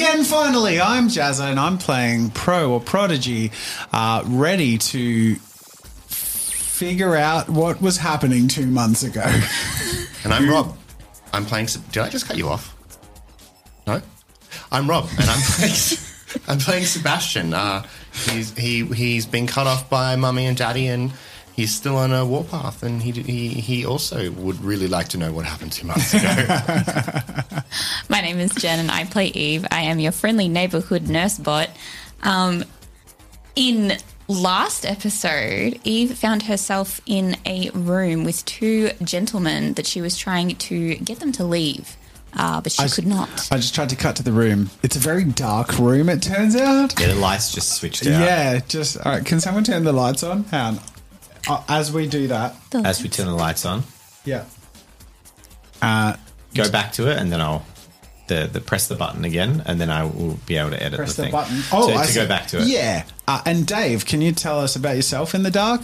again, finally. I'm Jazza and I'm playing Pro or Prodigy, ready to figure out what was happening 2 months ago. And I'm Rob. I'm playing... Did I just cut you off? No? I'm Rob and I'm playing Sebastian. He's been cut off by Mummy and Daddy and he's still on a warpath and he also would really like to know what happened 2 months ago. My name is Jen and I play Eve. I am your friendly neighborhood nurse bot. In last episode, Eve found herself in a room with two gentlemen that she was trying to get them to leave, but she could not. I just tried to cut to the room. It's a very dark room, it turns out. Yeah, the lights just switched out. Yeah, all right, can someone turn the lights on? Hang on. As we do that. As we turn the lights on. Yeah. Go back to it and then I'll press the button again and then I will be able to edit Press the the thing. button. Oh, so I to see. go back to it. Yeah. And Dave, can you tell us about yourself in the dark?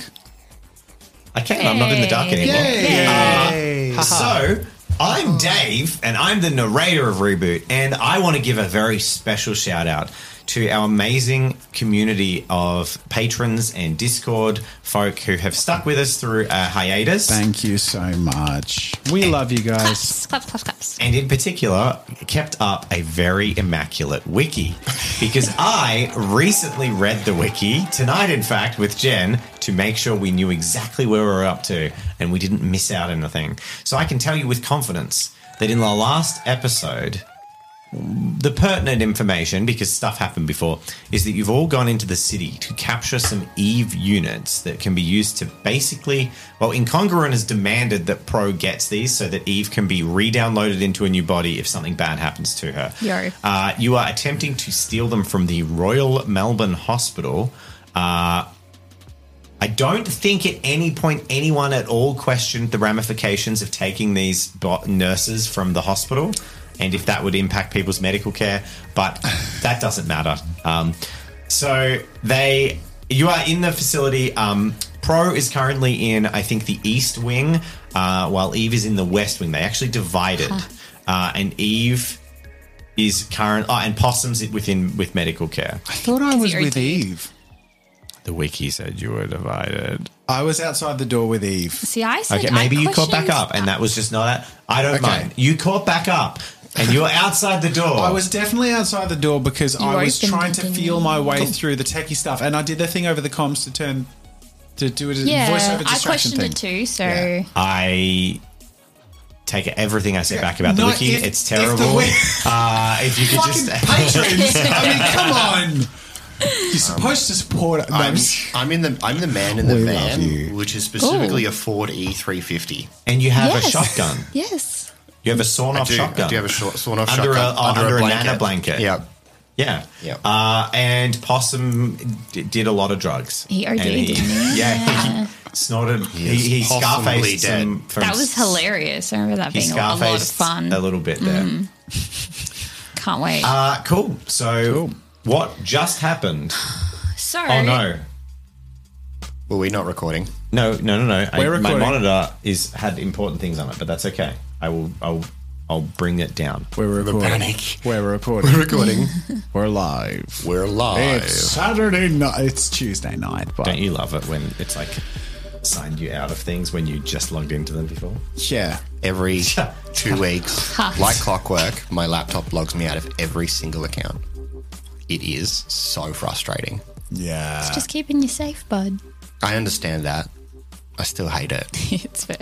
I can. I'm not in the dark anymore. Yay! So, I'm Dave, and I'm the narrator of Reboot, and I want to give a very special shout out to our amazing community of patrons and Discord folk who have stuck with us through a hiatus. Thank you so much. We love you guys. Claps. And in particular, kept up a very immaculate wiki because I recently read the wiki tonight, in fact, with Jen to make sure we knew exactly where we were up to and we didn't miss out anything. So I can tell you with confidence that in the last episode, the pertinent information, because stuff happened before, is that you've all gone into the city to capture some Eve units that can be used to basically, well, Incongruent has demanded that Pro gets these so that Eve can be re-downloaded into a new body if something bad happens to her. You are attempting to steal them from the Royal Melbourne Hospital. I don't think at any point anyone at all questioned the ramifications of taking these nurses from the hospital and if that would impact people's medical care, but that doesn't matter. So you are in the facility. Pro is currently in, I think, the East Wing, while Eve is in the West Wing. They actually divided, and Eve is and Possum's with medical care. I thought I was with Eve. The wiki said you were divided. I was outside the door with Eve. See, I said okay, maybe you caught back up, and that was just not that. I don't mind. You caught back up, and you were outside the door. I was definitely outside the door because I was trying to feel my way through the techie stuff, and I did the thing over the comms to do it as a voiceover distraction I questioned thing. it too, so... Yeah. I take everything I say back about the wiki. It's terrible. If you could just... patrons! I mean, come on! You're supposed to support it. I'm the man in the van, which is specifically a Ford E350. And you have a shotgun. Yes. You have a sawn-off shotgun. I do have a sawn-off shotgun. Under a nana blanket. Yeah. Yeah. And Possum did a lot lot He OD'd, didn't he? He snorted. He Scarfaced some. That was hilarious. I remember that being a lot of fun. A little bit there. Can't wait. Cool. So what just happened? So. Oh, no. Were we not recording? No. We're recording. My monitor had important things on it, but that's okay. I'll bring it down. We're recording. Panic. We're recording. We're recording. We're live. We're live. It's Saturday night. It's Tuesday night. But Don't you love it when it's like signed you out of things when you just logged into them before? Yeah. Every 2 weeks, like clockwork, my laptop logs me out of every single account. It is so frustrating. Yeah. It's just keeping you safe, bud. I understand that. I still hate it. It's fair.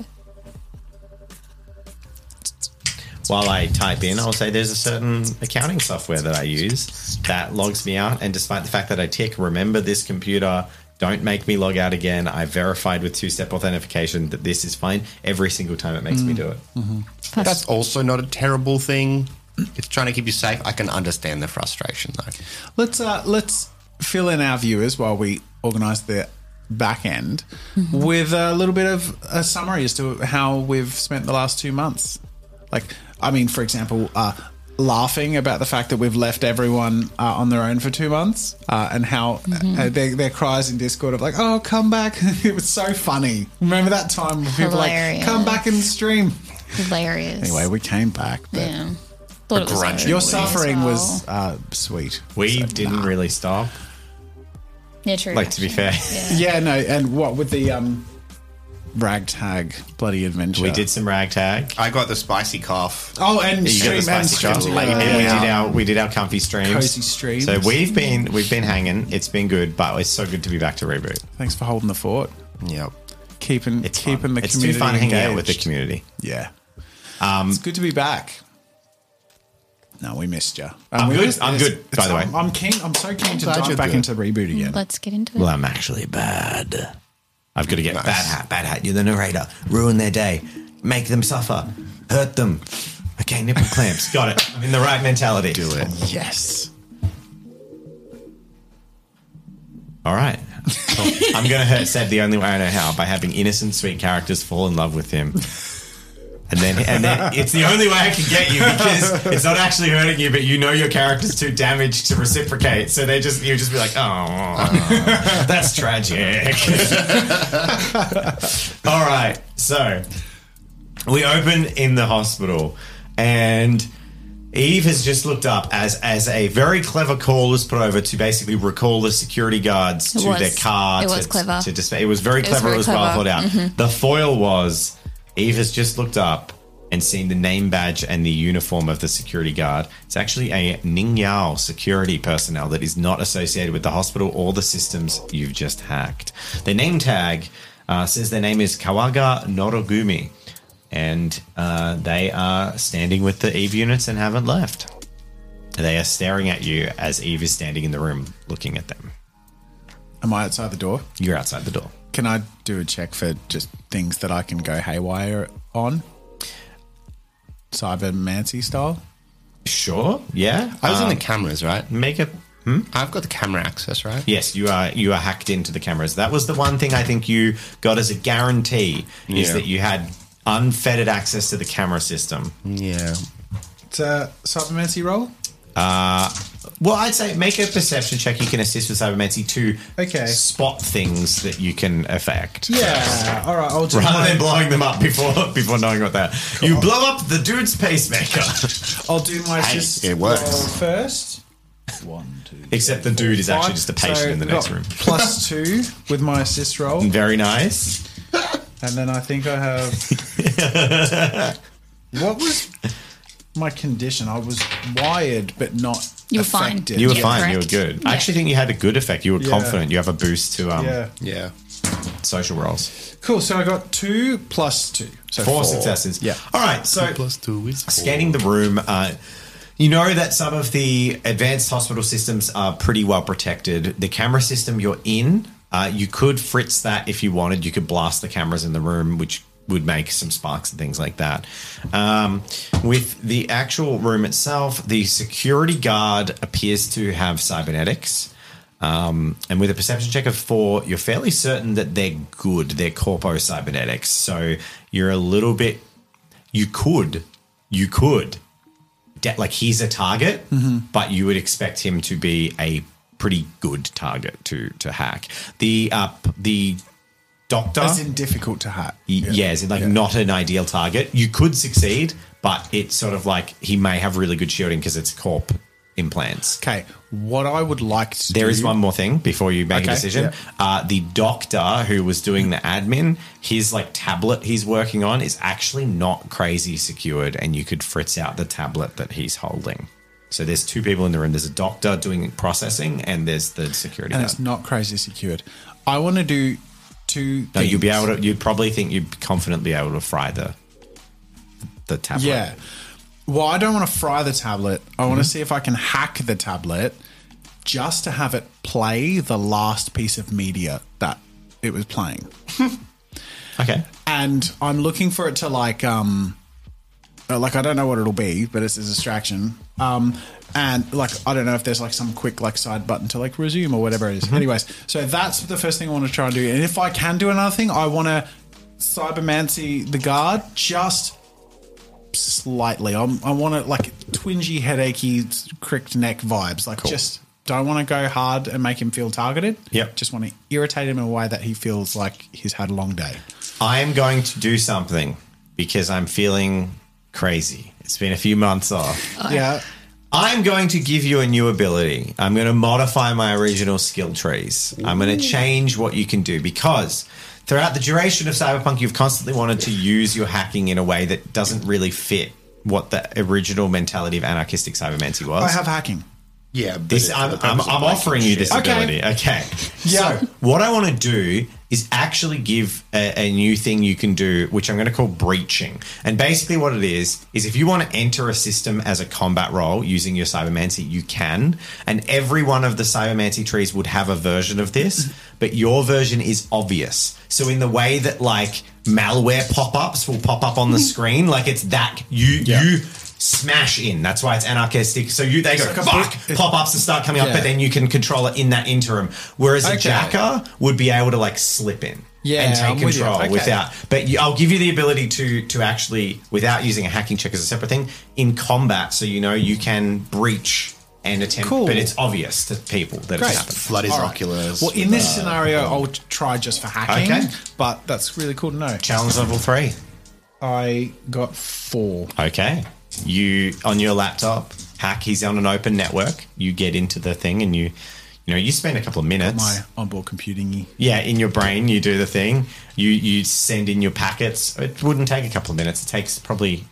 While I type in, I'll say there's a certain accounting software that I use that logs me out. And despite the fact that I tick, remember this computer, don't make me log out again. I verified with two-step authentication that this is fine every single time it makes me do it. Mm-hmm. That's also not a terrible thing. It's trying to keep you safe. I can understand the frustration, though. Let's fill in our viewers while we organise the back end with a little bit of a summary as to how we've spent the last 2 months. Like, I mean, for example, laughing about the fact that we've left everyone on their own for 2 months and how their cries in Discord of like, oh, come back. It was so funny. Remember that time when people were like, come back and stream. Hilarious. Anyway, we came back. But Thought it was grudge. Your as suffering well. was sweet. We So, didn't nah. really stop. Yeah, true. Like, to be fair. Yeah, no, and what with the ragtag bloody adventure? We did some ragtag. I got the spicy cough. Oh, and You got the stream and spicy stream cough. together. And we did our comfy streams. Cozy streams. So we've been hanging. It's been good, but it's so good to be back to Reboot. Thanks for holding the fort, Yep. keeping It's the fun. It's community too fun hanging out with the engaged. community. Yeah, it's good to be back. No, we missed you. I'm we good. missed I'm this. good, by the way. I'm keen. I'm so keen to glad dive you're back good. into Reboot again. Let's get into it. Well, I'm actually bad. I've got to get Nice. bad hat. You're the narrator. Ruin their day. Make them suffer. Hurt them. Okay, nipple clamps. Got it. I'm in the right mentality. Do it. Yes. All right. Cool. I'm going to hurt Seb the only way I know how, by having innocent, sweet characters fall in love with him. And then it's the only way I can get you, because it's not actually hurting you, but you know your character's too damaged to reciprocate. So you just be like, oh, that's tragic. All right. So we open in the hospital, and Eve has just looked up as a very clever call was put over to basically recall the security guards to was. their car. It was clever. It was very clever. very It was well clever. thought out. The foil was Eve has just looked up and seen the name badge and the uniform of the security guard. It's actually a Ningyao security personnel that is not associated with the hospital or the systems you've just hacked. Their name tag says their name is Kawaga Norogumi, and they are standing with the Eve units and haven't left. They are staring at you as Eve is standing in the room looking at them. Am I outside the door? You're outside the door. Can I do a check for just things that I can go haywire on? Cybermancy style? Sure. Yeah. I was in the cameras, right? Make a I've got the camera access, right? Yes, you are hacked into the cameras. That was the one thing I think you got as a guarantee, is Yeah. that you had unfettered access to the camera system. Yeah. It's a cybermancy roll? Well, I'd say make a perception check. You can assist with cybermancy to Okay. spot things that you can affect. Yeah. All right. I'll do Rather my, than blowing them up before knowing what that. You blow up the dude's pacemaker. I'll do my Hey, assist it works. roll first. 1, 2, Except the dude is actually just a patient So in the I've next got room. +2 with my assist roll. Very nice. And then I think I have. What was my condition? I was wired, but not You were fine. affected. You were Yeah, fine. correct. You were good. I Yeah. actually think you had a good effect. You were Yeah. confident. You have a boost to Yeah. Yeah. social rolls. Cool. So I got 2 + 2. So 4 successes. Yeah. All right. So +2 is 4. scanning the room, you know that some of the advanced hospital systems are pretty well protected. The camera system you're in, you could fritz that if you wanted. You could blast the cameras in the room, which would make some sparks and things like that. With the actual room itself, the security guard appears to have cybernetics. And with a perception check of 4, you're fairly certain that they're good. They're corpo cybernetics. So you're a little bit. You could. Like, he's a target, but you would expect him to be a pretty good target to hack. The doctor, As in difficult to hack. yes, not an ideal target. You could succeed, but it's sort of like he may have really good shielding because it's corp implants. Okay. What I would like to There do. is one more thing before you make a Okay, decision. The doctor who was doing the admin, his tablet he's working on is actually not crazy secured, and you could fritz out the tablet that he's holding. So there's 2 people in the room. There's a doctor doing processing, and there's the security And guard. it's not crazy secured. I want to do 2 No, things. you'd be able to. You'd probably think you'd confidently be able to fry the tablet. Yeah. Well, I don't want to fry the tablet. I want to see if I can hack the tablet just to have it play the last piece of media that it was playing. Okay. And I'm looking for it to I don't know what it'll be, but it's a distraction. And I don't know if there's some quick side button to resume or whatever it is. Anyways, so that's the first thing I want to try and do. And if I can do another thing, I want to cybermancy the guard just slightly. I want it twingy, headachy, cricked neck vibes. Just don't want to go hard and make him feel targeted. Yep. Just want to irritate him in a way that he feels like he's had a long day. I am going to do something because I'm feeling crazy. It's been a few months off. Yeah. I'm going to give you a new ability. I'm going to modify my original skill trees. I'm going to change what you can do because throughout the duration of Cyberpunk, you've constantly wanted to use your hacking in a way that doesn't really fit what the original mentality of anarchistic cybermancy was. I have hacking. Yeah, but This, I'm offering you this ability. Okay. Yeah. So what I want to do is actually give a new thing you can do, which I'm going to call breaching. And basically what it is if you want to enter a system as a combat role using your cybermancy, you can. And every one of the cybermancy trees would have a version of this, but your version is obvious. So in the way that like malware pop-ups will pop up on the screen, like it's that you smash in. That's why it's anarchistic. So they go, fuck, pop-ups and start coming up, but then you can control it in that interim. Whereas a jacker would be able to like slip in and take control without. But I'll give you the ability to actually, without using a hacking check as a separate thing, in combat, so you can breach and attempt, but it's obvious to people that it's happened. Flood his oculars. Well, in this scenario, I'll try just for hacking, but that's really cool to know. Challenge level 3. I got 4. Okay. You, on your laptop, hack, he's on an open network. You get into the thing and you spend a couple of minutes. My onboard computing. Yeah, in your brain, you do the thing. You send in your packets. It wouldn't take a couple of minutes. It takes probably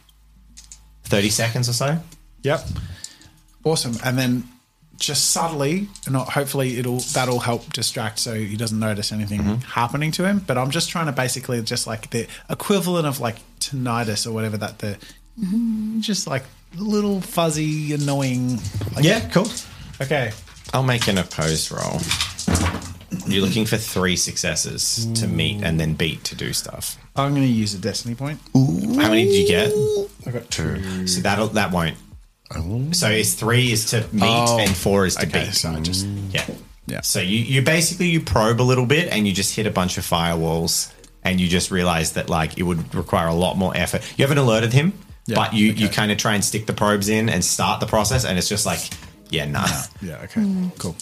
30 seconds or so. Yep. Awesome. And then just subtly, hopefully that'll help distract so he doesn't notice anything happening to him. But I'm just trying to basically just like the equivalent of like tinnitus or whatever that just like little fuzzy annoying. Like, yeah, cool. Okay. I'll make an opposed roll. You're looking for 3 successes to meet and then beat to do stuff. I'm going to use a destiny point. How many did you get? I got 2. So that won't. So it's 3 is to meet and 4 is to beat. So I just yeah. So you basically you probe a little bit and you just hit a bunch of firewalls and you just realize that like it would require a lot more effort. You haven't alerted him, but you kind of try and stick the probes in and start the process, and it's just like, nah. Yeah. Okay. Cool.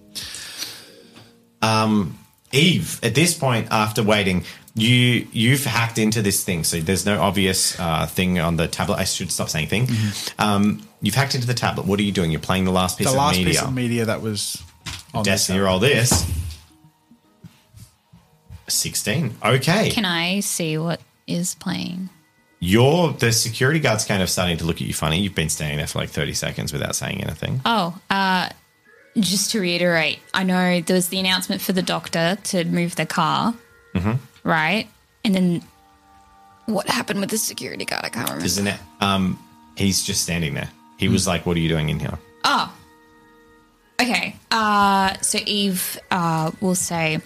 Eve, at this point, after waiting, you've hacked into this thing, so there's no obvious thing on the tablet. I should stop saying thing. You've hacked into the tablet. What are you doing? You're playing the last piece of media. The last piece of media that was on Destiny. Roll this. 16. Okay. Can I see what is playing? The security guard's kind of starting to look at you funny. You've been standing there for like 30 seconds without saying anything. Just to reiterate, I know there was the announcement for the doctor to move the car, right? And then what happened with the security guard? I can't remember. Isn't it? He's just standing there. He was like, "What are you doing in here?" Oh, okay. So Eve will say,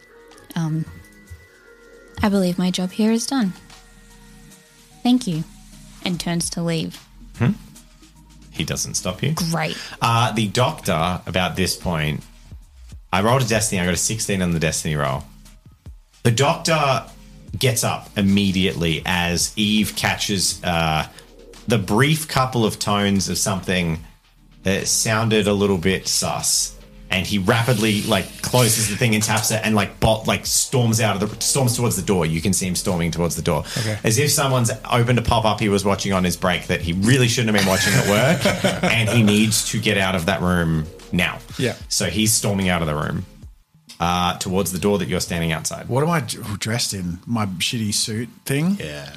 "I believe my job here is done. Thank you," and turns to leave. He doesn't stop you. Great. The doctor, about this point, I rolled a Destiny. I got a 16 on the Destiny roll. The doctor gets up immediately as Eve catches the brief couple of tones of something that sounded a little bit sus. And he rapidly closes the thing and taps it and storms towards the door. You can see him storming towards the door. Okay. As if someone's opened a pop-up he was watching on his break that he really shouldn't have been watching at work, and he needs to get out of that room now. Yeah. So he's storming out of the room towards the door that you're standing outside. What am I dressed in? My shitty suit thing? Yeah.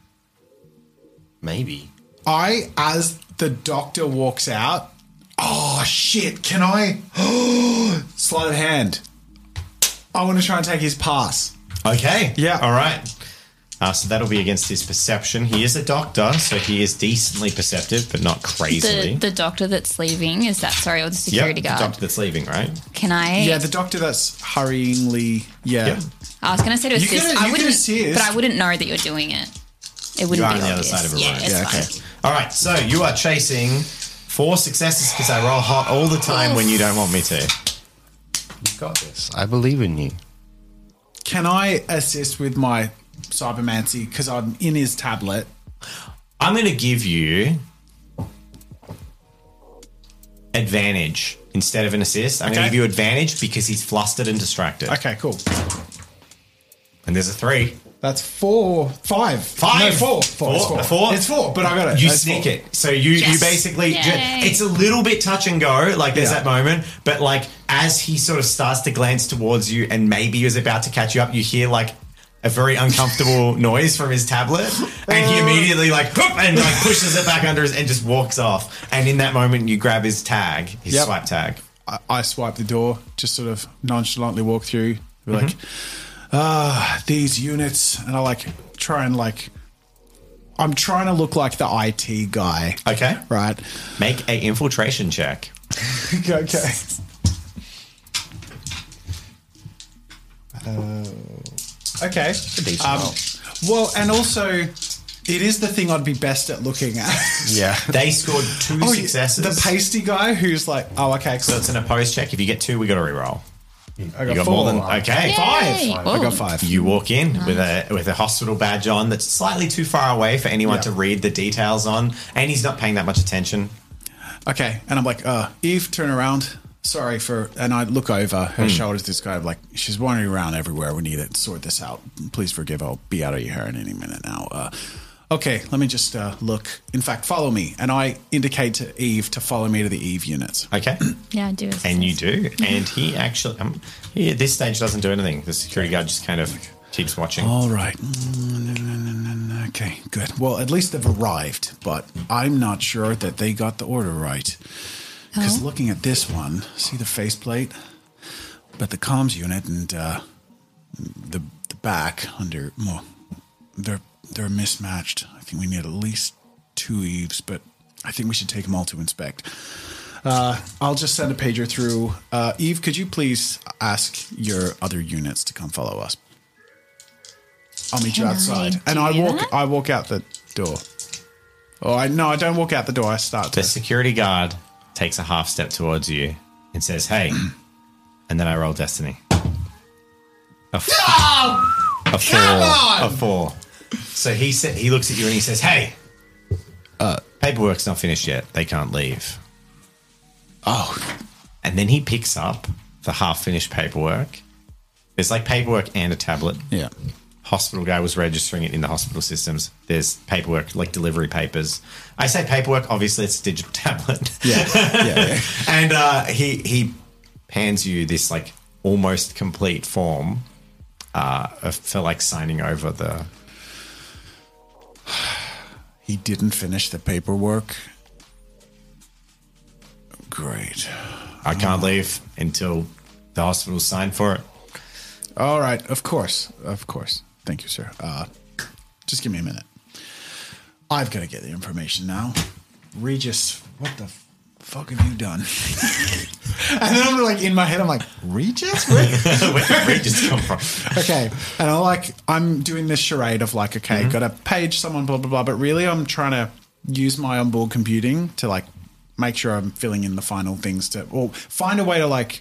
Maybe. As the doctor walks out, oh, shit, can I? Sleight of hand. I want to try and take his pass. Okay. Yeah. All right. So that'll be against his perception. He is a doctor, so he is decently perceptive, but not crazily. The doctor that's leaving, is that, sorry, or the security guard? The doctor that's leaving, right? Can I? Yeah, the doctor that's hurryingly, Yep. I was going to say to assist. You could assist. But I wouldn't know that you're doing it. It wouldn't You are be on the other obvious. side of a room. Yeah, it's fine. Okay. All right, so you are chasing 4 successes because I roll hot all the time when you don't want me to. You've got this. I believe in you. Can I assist with my cybermancy because I'm in his tablet? I'm going to give you advantage instead of an assist. I'm going to give you advantage because he's flustered and distracted. Okay, cool. And there's a 3. That's 4, 5. Five. No, 4. It's 4. It's 4, but I got it. You That's sneak 4. it. So you basically, Yay. it's a little bit touch and go. Like there's Yeah. that moment, but like as he sort of starts to glance towards you and maybe is about to catch you up, you hear like a very uncomfortable noise from his tablet, and he immediately like whoop, and like pushes it back under his and just walks off. And in that moment, you grab his tag, his Yep. swipe tag. I swipe the door, just sort of nonchalantly walk through. Be like, these units. And I like try and like, I'm trying to look like the IT guy. Okay, Right. make a infiltration check. Okay. Okay. Well, and also, it is the thing I'd be best at looking at. Yeah. They scored 2 Oh, successes. The pasty guy who's like, oh, okay, So cool. it's an opposed check. If you get 2, we got to reroll. I You got got 4. more than okay. Yay. 5. I Whoa. got 5. You walk in with a hospital badge on that's slightly too far away for anyone Yeah. to read the details on, and he's not paying that much attention. Okay, and I'm like, Eve, turn around. Sorry for, and I look over her shoulders. This guy, like, she's wandering around everywhere. We need to sort this out. Please forgive. I'll be out of your hair in any minute now. Okay, let me just look. In fact, follow me, and I indicate to Eve to follow me to the Eve units. Okay, Yeah, I do. as it and you says. do, and he actually, he at this stage doesn't do anything. The security guard just kind of keeps watching. All right. Okay, good. Well, at least they've arrived, but I'm not sure that they got the order right. Because looking at this one, see the faceplate, but the comms unit and the back under, well, they're mismatched. I think we need at least 2 Eves, but I think we should take them all to inspect. I'll just send a pager through. Eve, could you please ask your other units to come follow us? I'll meet you Can I outside, and do that? I walk out the door. Oh, I don't walk out the door. I start The to. security guard takes a half step towards you and says, "Hey," and then I roll destiny. A 4. So he looks at you and he says, "Hey, paperwork's not finished yet. They can't leave." Oh, And then he picks up the half-finished paperwork. There's like paperwork and a tablet. yeah. Hospital guy was registering it in the hospital systems. There's paperwork, like delivery papers. I say paperwork, obviously it's a digital tablet. Yeah. And he hands you this like almost complete form for like signing over the. He didn't finish the paperwork. Great. I can't leave until the hospital signed for it. All right. Of course. Thank you, sir. Just give me a minute. I've got to get the information now. Regis, what the fuck have you done? And then I'm like, in my head, I'm like, Regis? Where Where did Regis come from? okay. And I'm doing this charade of like, okay, got to page someone, blah, blah, blah. But really, I'm trying to use my onboard computing to like make sure I'm filling in the final things or find a way to like,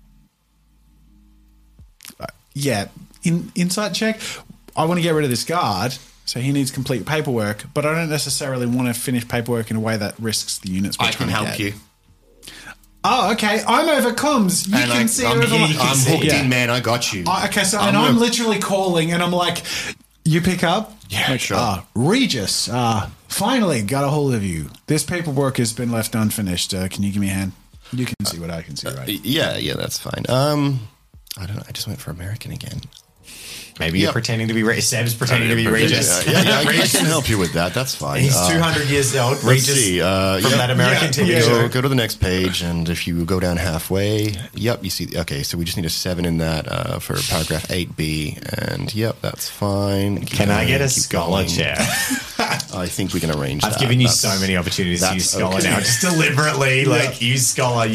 insight check. I want to get rid of this guard. So he needs complete paperwork, but I don't necessarily want to finish paperwork in a way that risks the units we're I can trying to help get. you. Oh, okay. I'm over comms. You And can see I'm over here. my- I'm hooked Yeah. in, man. I got you. Okay, so I'm I'm gonna- literally calling, and I'm like, "You pick up? Yeah, like, sure. Regis, finally got a hold of you. This paperwork has been left unfinished. Can you give me a hand? You can see what I can see, right? Yeah, that's fine. I don't know. I just went for American again. Maybe you're Yep. pretending to be Seb's pretending to be Regis. Yeah, I can help you with that. That's fine. He's 200 years old. Let's Regis see. from that American TV yeah. show. Go to the next page, and if you go down halfway, you see. Okay, so we just need a 7 in that for paragraph 8B, and that's fine. Can I get a Keep scholar going. chair? I think we can arrange that. I've given you That's- so many opportunities to that's use scholar okay. now. Just deliberately, use scholar.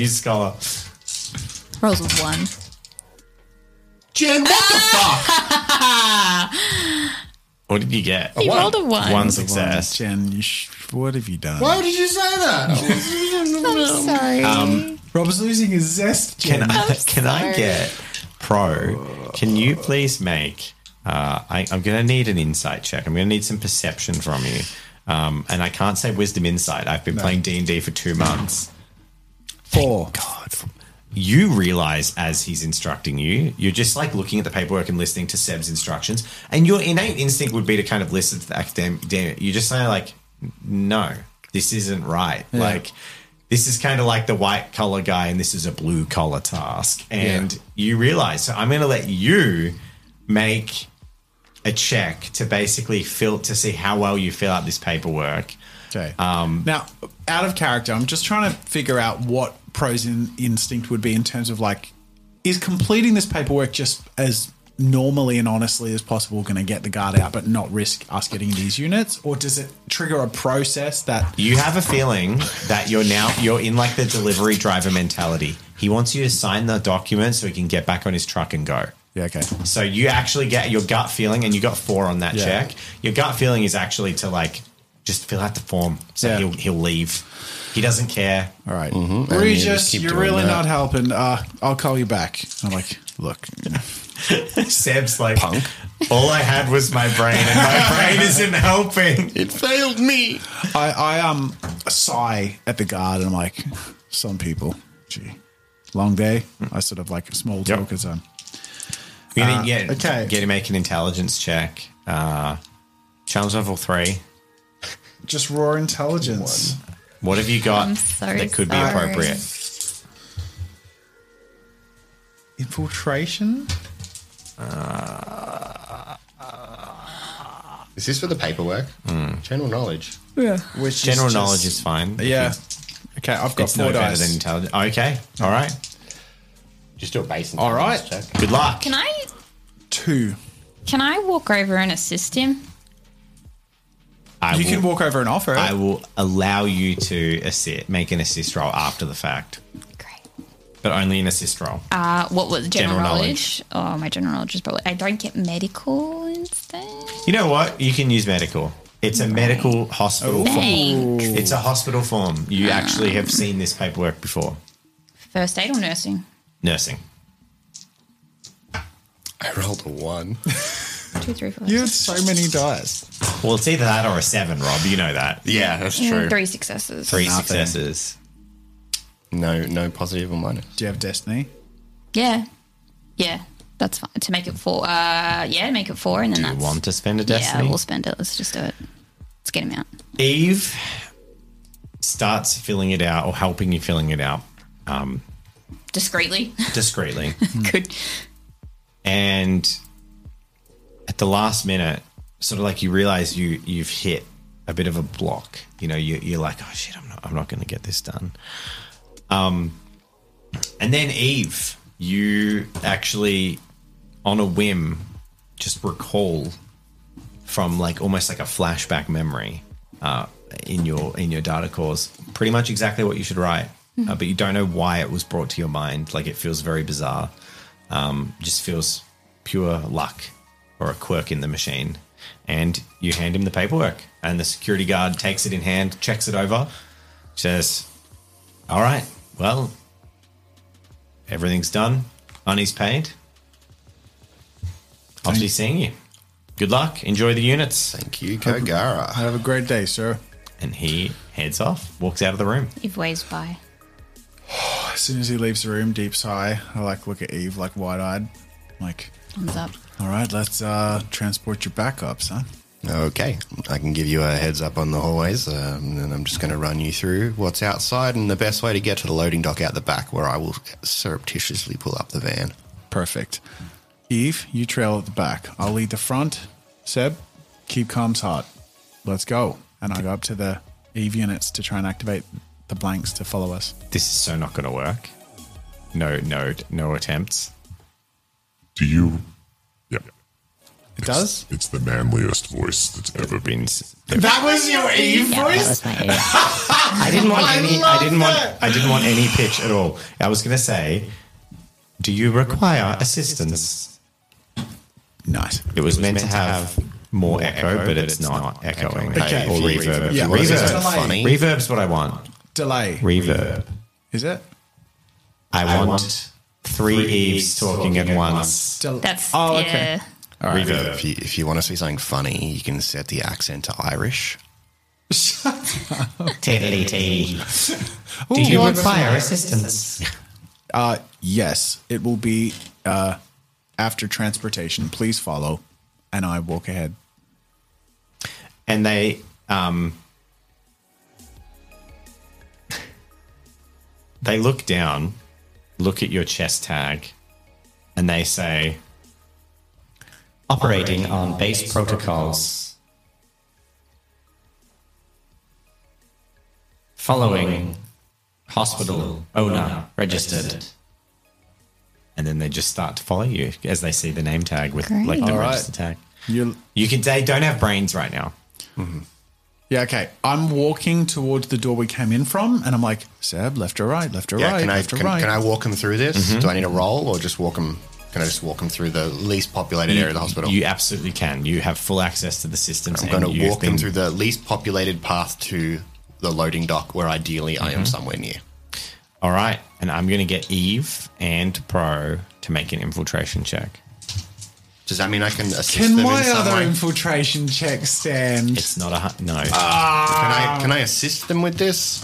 Rolls was 1. Jen, what the fuck? What did you get? He rolled a 1. One success. Jen, what have you done? Why did you say that? I'm sorry. Rob is losing his zest, Jen. Can I get Pro? Can you please make? I'm going to need an insight check. I'm going to need some perception from you. And I can't say wisdom insight. I've been playing D&D for 2 months. 4. God. you realize as he's instructing you, you're just like looking at the paperwork and listening to Seb's instructions, and your innate instinct would be to kind of listen to the academic. You just say like, no, this isn't right. Yeah. Like, this is kind of like the white collar guy, and this is a blue collar task. And you realize, so I'm going to let you make a check to basically to see how well you fill out this paperwork. Okay. Now, out of character, I'm just trying to figure out what Pro's instinct would be in terms of like, is completing this paperwork just as normally and honestly as possible going to get the guard out but not risk us getting these units? Or does it trigger a process that... You have a feeling that you're in like the delivery driver mentality. He wants you to sign the document so he can get back on his truck and go. Yeah, okay. So you actually get your gut feeling, and you got 4 on that check. Your gut feeling is actually to like just fill out the form so he'll leave. He doesn't care. All right. Mm-hmm. Regis, you're really not helping. I'll call you back. I'm like, look. Seb's like, Punk. All I had was my brain, and my brain isn't helping. It failed me. I sigh at the guard, and I'm like, some people, gee, long day. I sort of like small talk as I'm... Okay. Get to make an intelligence check. Challenge level 3. Just raw intelligence. What have you got I'm so that could be sorry. appropriate? Infiltration? Is this for the paperwork? General knowledge. Yeah. Which General knowledge is fine. Yeah. Okay, I've got It's 4 no better dice. than intelligence. Okay. All right. Just do a base All right. intelligence check. Good luck. Can I 2. walk over and assist him? You can walk over and offer it. I will allow you to make an assist roll after the fact, Great. but only an assist roll. What was general General knowledge? Oh, my general knowledge is probably... I don't get medical instead. You know what? You can use medical. It's a medical hospital form. Thanks. It's a hospital form. You actually have seen this paperwork before. First aid or nursing? Nursing. I rolled a 1. 2, 3, 4. You had so many dice. Well, it's either that or a 7, Rob. You know that. Yeah, that's true. 3 successes. 3 Nothing. successes. No positive or minus. Do you have destiny? Yeah. Yeah. That's fine. To make it 4. Make it 4 and then You that's... want to spend a destiny? Yeah, we'll spend it. Let's just do it. Let's get him out. Eve starts filling it out or helping you filling it out Discreetly. discreetly. Good. And at the last minute, sort of like you realize you've hit a bit of a block. You know, you're like, oh shit, I'm not going to get this done. And then Eve, you actually, on a whim, just recall from like almost like a flashback memory in your data cores, pretty much exactly what you should write. But you don't know why it was brought to your mind. Like it feels very bizarre. Just feels pure luck or a quirk in the machine. And you hand him the paperwork, and the security guard takes it in hand, checks it over, says, all right, well, everything's done. Money's paid. I'll be seeing you. Good luck. Enjoy the units. Thank you, Kogara. Have a great day, sir. And he heads off, walks out of the room. Eve waves by. As soon as he leaves the room, deep sigh. I like look at Eve like wide-eyed. Like, Thumbs up. all right, let's transport your backups, huh? Okay, I can give you a heads up on the hallways, and I'm just going to run you through what's outside and the best way to get to the loading dock out the back, where I will surreptitiously pull up the van. Perfect. Eve, you trail at the back. I'll lead the front. Seb, keep comms hot. Let's go. And I go up to the Eve units to try and activate the blanks to follow us. This is so not going to work. No attempts. Do you? Yeah. It does? It's the manliest voice that's ever been. That was your Eve Yeah, voice? that was my Eve. I didn't want any pitch at all. I was going to say, do you require assistance? Nice. It was meant to have more echo, but it's not echoing. Okay. Or reverb. Yeah, Reverb. funny. Reverb's what I want. Delay. Reverb. Is it? I want 3 Eves talking at once. That's... Oh, yeah. okay. All right. Reverb. If you want to see something funny, you can set the accent to Irish. Tiddly-tee. Do you require assistance? Yes, it will be after transportation. Please follow. And I walk ahead. And they look down, look at your chest tag, and they say, Operating on base protocols. Following hospital owner registered. and then they just start to follow you as they see the name tag with Great. like the All right. register tag. You They don't have brains right now. Yeah, okay. I'm walking towards the door we came in from, and I'm like, Seb, left or right, left or Yeah, right, can I left or right. can I walk them through this? Do I need a roll or just walk them? Can I just walk them through the least populated area of the hospital? You absolutely can. You have full access to the systems. I'm and going to you've walk them been- through the least populated path to the loading dock, where ideally I am somewhere near. All right, and I'm going to get Eve and Pro to make an infiltration check. Does that mean I can assist Can them my in some other way? infiltration check stand? It's not a no. Can I assist them with this?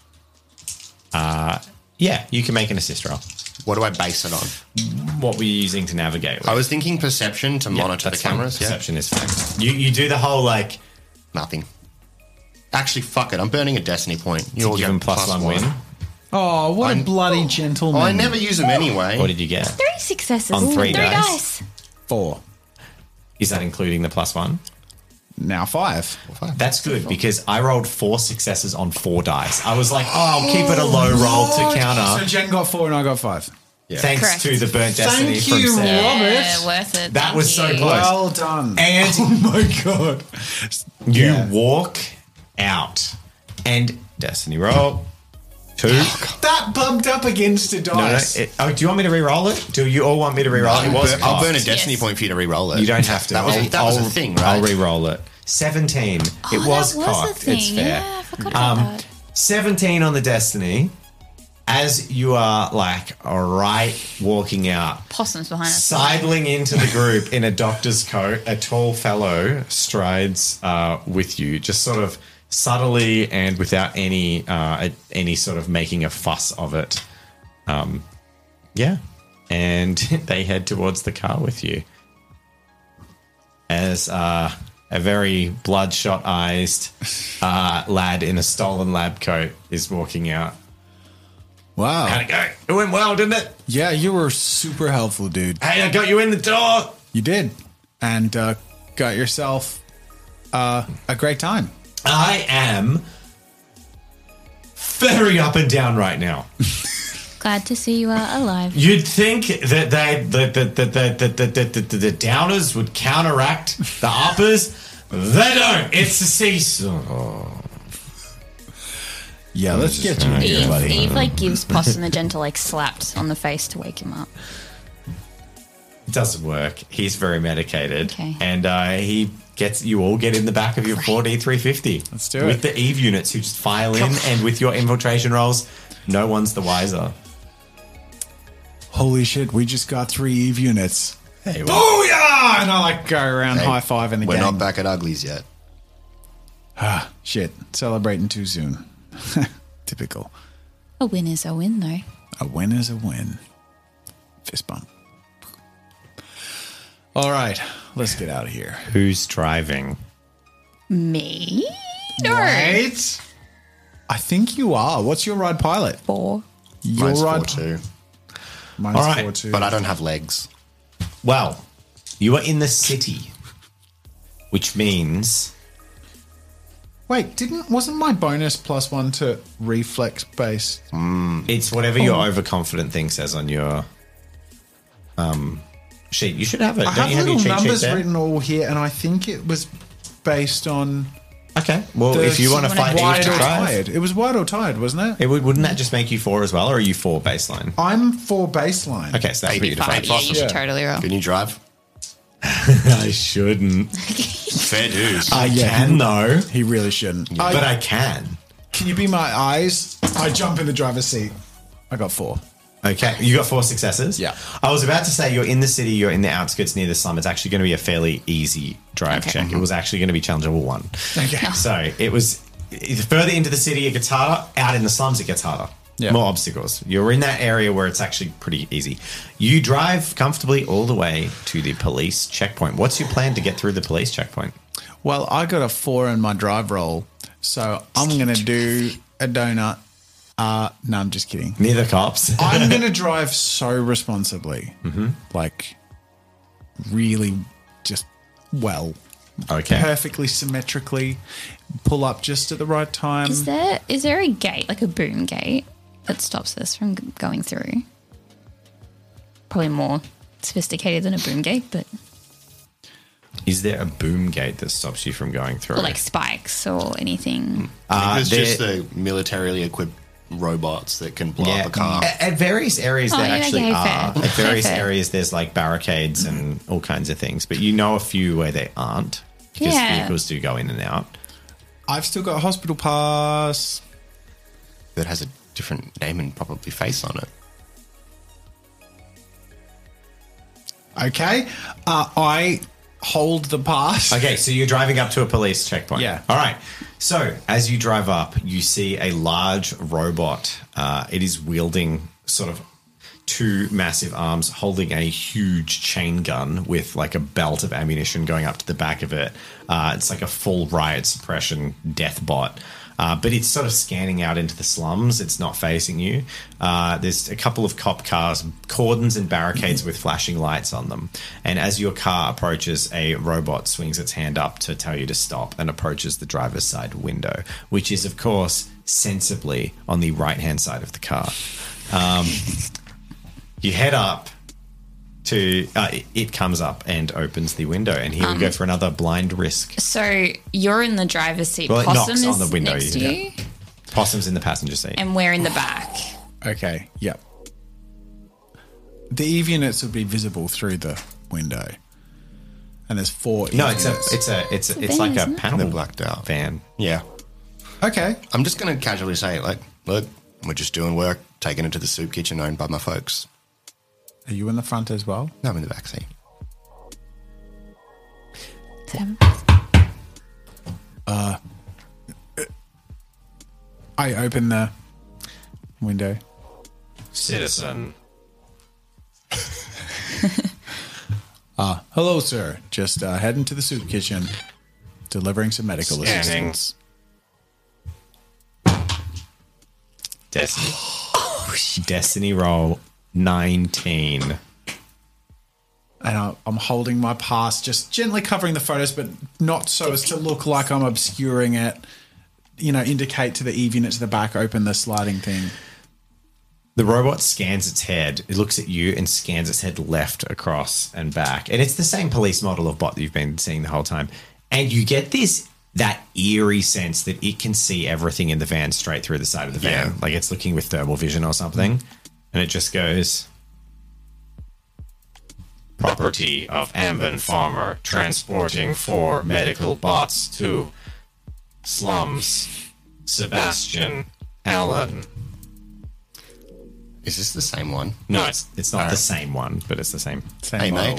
Yeah, you can make an assist roll. What do I base it on? What were you using to navigate with? I was thinking perception to monitor the That's fine. cameras. Yeah, Perception is fine. You do the whole like nothing. Actually, fuck it. I'm burning a destiny point. You to all give get them plus one win. Oh, what a I'm- bloody gentleman. Oh, I never use them anyway. What did you get? 3 successes. On three Three dice? dice. 4. Is that including the plus one? Now 5. That's good because I rolled 4 successes on 4 dice. I was like, oh, I'll keep it a low roll to counter. So Jen got 4 and I got 5. Thanks Correct. to the burnt destiny Thank from you, Sarah. Robert. Yeah, worth it. That Thank was so you. close. Well done. And oh my god. you Yeah. walk out and destiny roll 2. That bumped up against a No, no. dice. Do you want me to re-roll it? Do you all want me to re-roll it? It was I'll burn a cocked. destiny Yes. point for you to re-roll it. You don't have to. That was a thing, right? I'll re-roll it. 17. It Oh, was that was cocked. a thing. It's fair. Yeah, I forgot about that. 17 on the destiny. As you are like right walking out, Possums behind us. sidling into the group in a doctor's coat, a tall fellow strides with you, just sort of subtly and without any sort of making a fuss of it. Yeah, and they head towards the car with you. As a very bloodshot-eyed lad in a stolen lab coat is walking out. Wow. How'd it go? It went well, didn't it? Yeah, you were super helpful, dude. Hey, I got you in the door. You did. And got yourself a great time. I am very up and down right now. Glad to see you are alive. You'd think that the downers would counteract the uppers. They don't. It's a seesaw. Yeah, let's get you in here, buddy. Eve like gives Possum a gentle like slapped on the face to wake him up. It doesn't work. He's very medicated. Okay. And you all get in the back of your 4D350. Let's do it. With the Eve units who just file in, and with your infiltration rolls, no one's the wiser. Holy shit, we just got 3 Eve units. Hey, well, Booyah! And I like go around hey, high-fiving the we're gang. not back at Uglies yet. Ah, shit. Celebrating too soon. Typical. A win is a win, though. A win is a win. Fist bump. All right, let's get out of here. Who's driving? Me? No. Right? I think you are. What's your ride pilot? 4. Your Mine's ride 4-2. Mine's All right, 4-2. But I don't have legs. Well, you are in the city, which means Wait, wasn't my bonus +1 to reflex based? it's whatever your overconfident thing says on your sheet. You should have it. I Don't have you have your little cheat sheet numbers there? written all here, and I think it was based on Okay. Well, the if you want to fight Eve wide to or drive, tired. It was wide or tired, wasn't it? wouldn't that just make you 4 as well, or are you 4 baseline? I'm 4 baseline. Okay, so that's what you're 85. defining. Yeah, you should Yeah. totally roll. Can you drive? I shouldn't. Fair dues. I Yeah. can though, He really shouldn't. but I can. Can you be my eyes? I jump in the driver's seat. I got 4. Okay, you got 4 successes. Yeah. I was about to say you're in the city, you're in the outskirts near the slum. It's actually going to be a fairly easy drive Okay. check. It was actually going to be challenge level 1. Okay. So it was further into the city it gets harder. Out in the slums it gets harder. Yeah. More obstacles. You're in that area where it's actually pretty easy. You drive comfortably all the way to the police checkpoint. What's your plan to get through the police checkpoint? Well, I got a 4 in my drive roll, so I'm going to do a donut. No, I'm just kidding. Near the cops. I'm going to drive so responsibly. Like, really just well. Okay. Perfectly symmetrically. Pull up just at the right time. Is there a gate, like a boom gate, that stops us from going through? Probably more sophisticated than a boom gate, but Is there a boom gate that stops you from going through? or like spikes or anything. There's there- just the militarily equipped robots that can blow up a car. At various areas Oh, there yeah, actually okay, are. fair. At various Fair. areas there's like barricades and all kinds of things, but you know a few where they aren't because Yeah. vehicles do go in and out. I've still got a hospital pass. That has a different name and probably face on it. Okay. I hold the pass. Okay, so you're driving up to a police checkpoint. Yeah. All right. So as you drive up, you see a large robot. It is wielding sort of 2 massive arms, holding a huge chain gun with like a belt of ammunition going up to the back of it. It's like a full riot suppression death bot. But it's sort of scanning out into the slums. It's not facing you. There's a couple of cop cars, cordons and barricades with flashing lights on them. And as your car approaches, a robot swings its hand up to tell you to stop and approaches the driver's side window, which is, of course, sensibly on the right-hand side of the car. You head up to it comes up and opens the window, and here we go for another blind risk. So you're in the driver's seat. Well, it Possum knocks is on the window, next to yeah. you, Possum's in the passenger seat. and we're in the back. Okay. Yep. The Eve units would be visible through the window, and there's 4 Eve No, units. it's van, like a isn't it? panel They're blacked out. van. Yeah. Okay. I'm just going to casually say, like, look, we're just doing work, taking it to the soup kitchen owned by my folks. Are you in the front as well? No, I'm in the back seat. I open the window. Citizen. Hello, sir. Just heading to the soup kitchen, delivering some medical Scanning. assistance. Destiny. Destiny roll 19. And I'm holding my pass, just gently covering the photos, but not so as to look like I'm obscuring it. You know, indicate to the Eve unit to the back, open the sliding thing. The robot scans its head. It looks at you and scans its head left, across, and back. And it's the same police model of bot that you've been seeing the whole time. And you get that eerie sense that it can see everything in the van straight through the side of the van. Yeah. Like it's looking with thermal vision or something. And it just goes, Property of Amban Farmer transporting 4 medical bots to slums. Sebastian Allen. Is this the same one? no, it's not the same one, but it's the same. Same Hey, model. mate.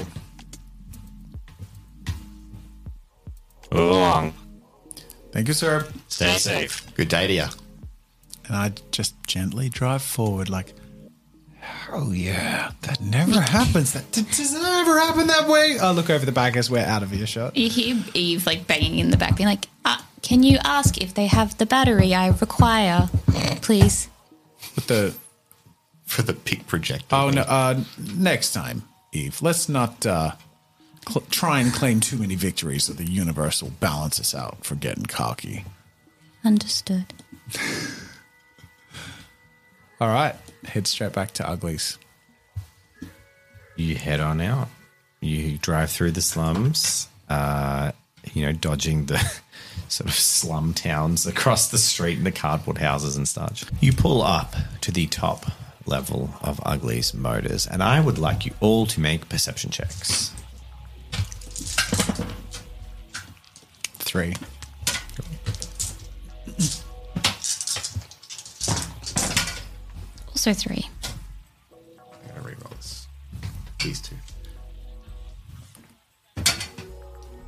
Move along. Thank you, sir. Stay safe. Good day to you. And I just gently drive forward, like, oh yeah, that never happens. Does it ever happen that way? I look over the back as we're out of earshot. You hear Eve like banging in the back, being like, "Can you ask if they have the battery I require, please?" With the For the peak projector. oh no, next time, Eve. Let's not try and claim too many victories, so the universe will balance us out for getting cocky. Understood. All right, head straight back to Uglies. You head on out. You drive through the slums, dodging the sort of slum towns across the street and the cardboard houses and such. You pull up to the top level of Ugly's Motors, and I would like you all to make perception checks. 3. Also 3. I'm going to reroll this. These 2.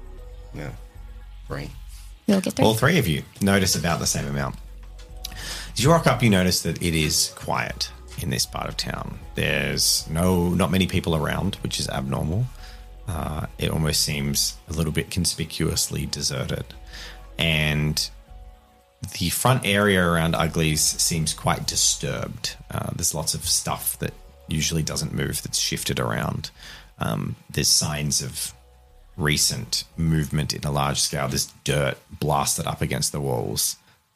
No. 3. You'll get 3. All 3 of you notice about the same amount. As As you rock up, you notice that it is quiet in this part of town. There's not many people around, which is abnormal. It almost seems a little bit conspicuously deserted. And the front area around Uglies seems quite disturbed. There's lots of stuff that usually doesn't move that's shifted around. There's signs of recent movement in a large scale. There's dirt blasted up against the walls.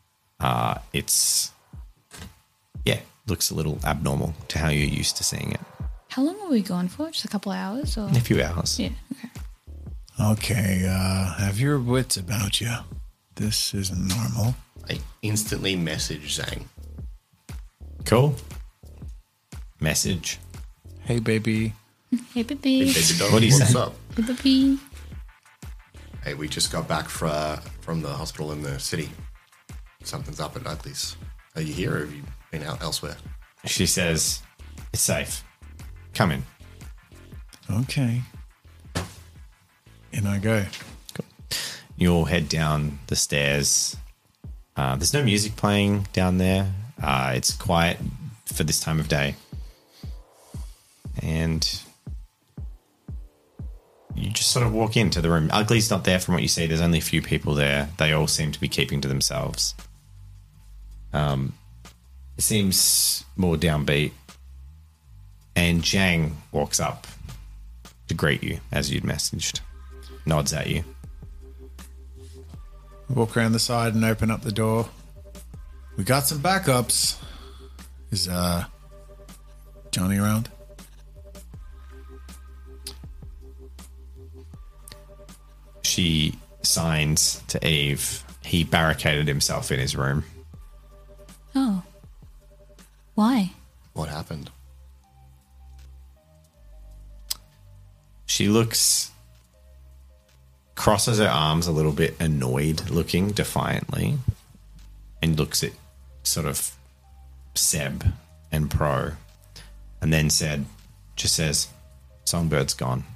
Looks a little abnormal to how you're used to seeing it. How long were we gone for? Just a couple of hours? Or? A few hours. Yeah, okay. Okay, have your wits about you. This isn't normal. I instantly message Zhang. Cool. Message. Hey, baby. Hey, baby. What do you What's say? up? Hey, baby. Hey, we just got back from the hospital in the city. Something's up at Uglies. Are you here or have you been out elsewhere? She says, it's safe. Come in. Okay. In I go. You'll head down the stairs. There's no music playing down there. It's quiet for this time of day. And you just sort of walk into the room. Ugly's not there from what you see. There's only a few people there. They all seem to be keeping to themselves. It seems more downbeat. And Zhang walks up to greet you as you'd messaged. Nods at you. Walk around the side and open up the door. We got some backups. Is Johnny around? She signs to Eve. He barricaded himself in his room. Oh. Why? What happened? She crosses her arms a little bit, annoyed looking, defiantly, and looks at sort of Seb and Pro, and then just says, Songbird's gone.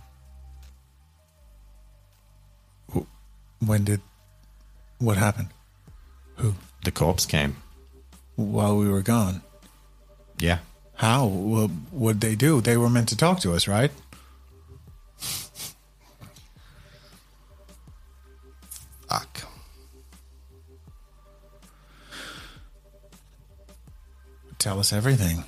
What happened? Who? The corpse came. While we were gone. Yeah. How? Well, what'd they do? They were meant to talk to us, right? Fuck. Tell us everything.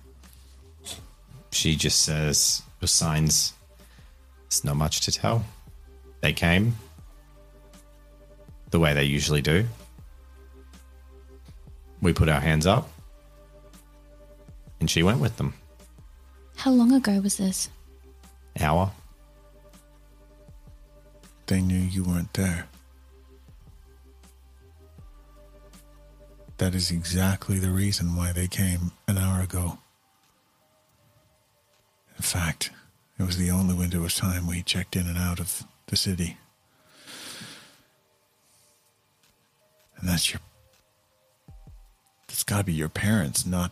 She just says, with signs, there's not much to tell. They came the way they usually do. We put our hands up, and she went with them. How long ago was this? Hour. They knew you weren't there. That is exactly the reason why they came an hour ago. In fact, it was the only window of time we checked in and out of the city. And that's gotta be your parents, not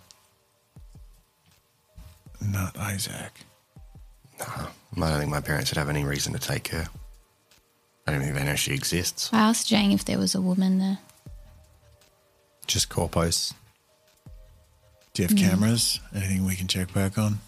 Isaac. No, I don't think my parents would have any reason to take her. I don't think they know she exists. I asked Jane if there was a woman there. Just corpos. Do you have cameras? Anything we can check back on?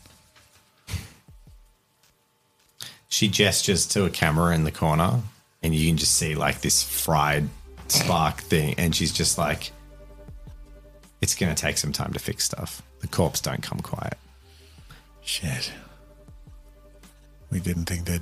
She gestures to a camera in the corner, and you can just see like this fried spark thing, and she's just like, it's going to take some time to fix stuff. The corpse don't come quiet. Shit. We didn't think that...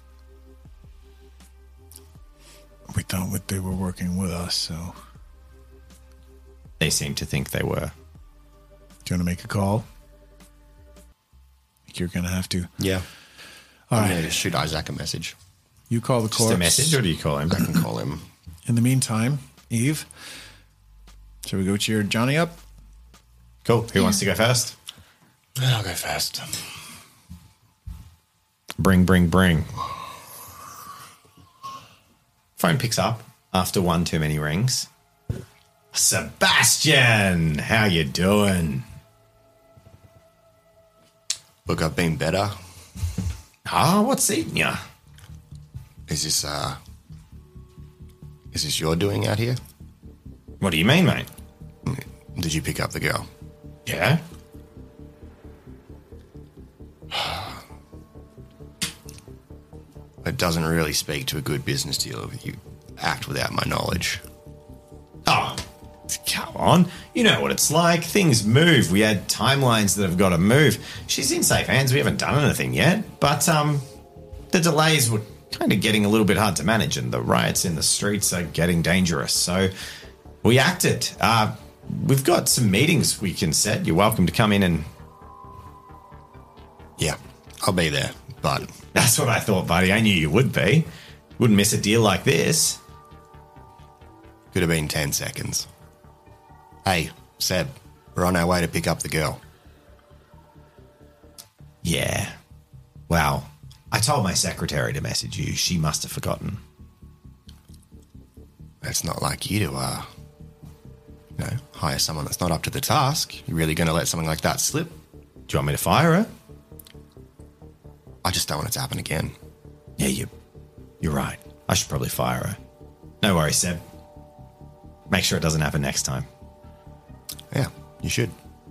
We thought they were working with us, so... They seem to think they were. Do you want to make a call? I think you're going to have to. Yeah. All I'm right. going to shoot Isaac a message. You call the Just corpse. a message, or do you call him? I can call him. In the meantime, Eve, shall we go cheer Johnny up? Cool. Who wants to go first? I'll go first. Bring. Phone picks up after one too many rings. Sebastian, how you doing? Look, I've been better. What's eating you? Is this your doing out here? What do you mean, mate? Did you pick up the girl? Yeah? It doesn't really speak to a good business deal if you act without my knowledge. Oh, come on. You know what it's like. Things move. We had timelines that have got to move. She's in safe hands. We haven't done anything yet. But the delays were kind of getting a little bit hard to manage, and the riots in the streets are getting dangerous. So we acted. We've got some meetings we can set. You're welcome to come in and... Yeah, I'll be there, but... That's what I thought, buddy. I knew you would be. Wouldn't miss a deal like this. Could have been 10 seconds. Hey, Seb, we're on our way to pick up the girl. Yeah. Wow. I told my secretary to message you. She must have forgotten. It's not like you to, hire someone that's not up to the task. You really going to let something like that slip? Do you want me to fire her? I just don't want it to happen again. Yeah, you're right. I should probably fire her. No worries, Seb. Make sure it doesn't happen next time. Yeah, you should.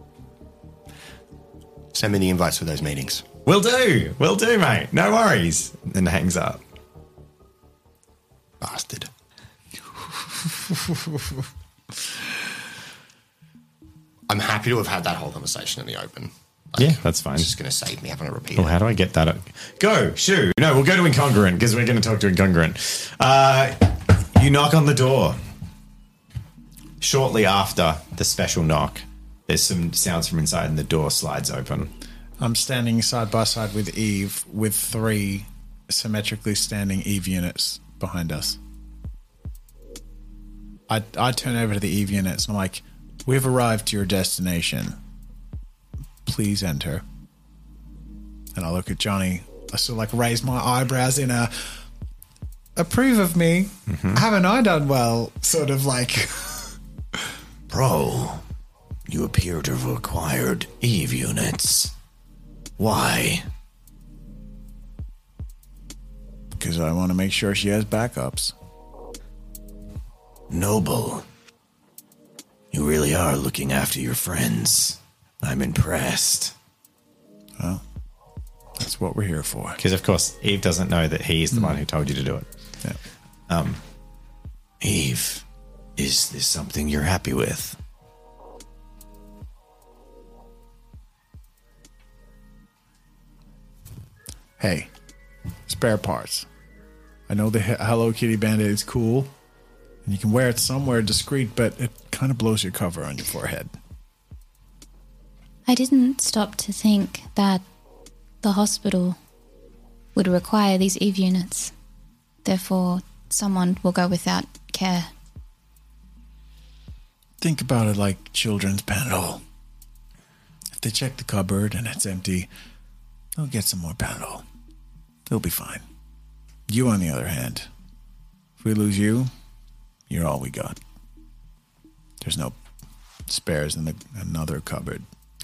Send me the invites for those meetings. Will do, mate. No worries. And hangs up. Bastard. I'm happy to have had that whole conversation in the open. Yeah, that's fine. It's just going to save me having to repeat Oh, it. how do I get that? Go, shoo. No, we'll go to Incongruent because we're going to talk to Incongruent. You knock on the door. Shortly after the special knock, there's some sounds from inside and the door slides open. I'm standing side by side with Eve, with 3 symmetrically standing Eve units behind us. I turn over to the Eve units and I'm like, we've arrived to your destination. Please enter. And I look at Johnny. I sort of like raise my eyebrows in a approve of me. Mm-hmm. Haven't I done well? Sort of like... Bro, you appear to have acquired Eve units. Why? Because I want to make sure she has backups. Noble. You really are looking after your friends. I'm impressed. Well, that's what we're here for. Because, of course, Eve doesn't know that he's the one who told you to do it. Yeah. Eve, is this something you're happy with? Hey, spare parts. I know the Hello Kitty Band-Aid is cool, and you can wear it somewhere discreet, but it kind of blows your cover on your forehead. I didn't stop to think that the hospital would require these Eve units. Therefore, someone will go without care. Think about it like children's Panadol. If they check the cupboard and it's empty, they'll get some more Panadol. They'll be fine. You, on the other hand, if we lose you, you're all we got. There's no spares in another cupboard.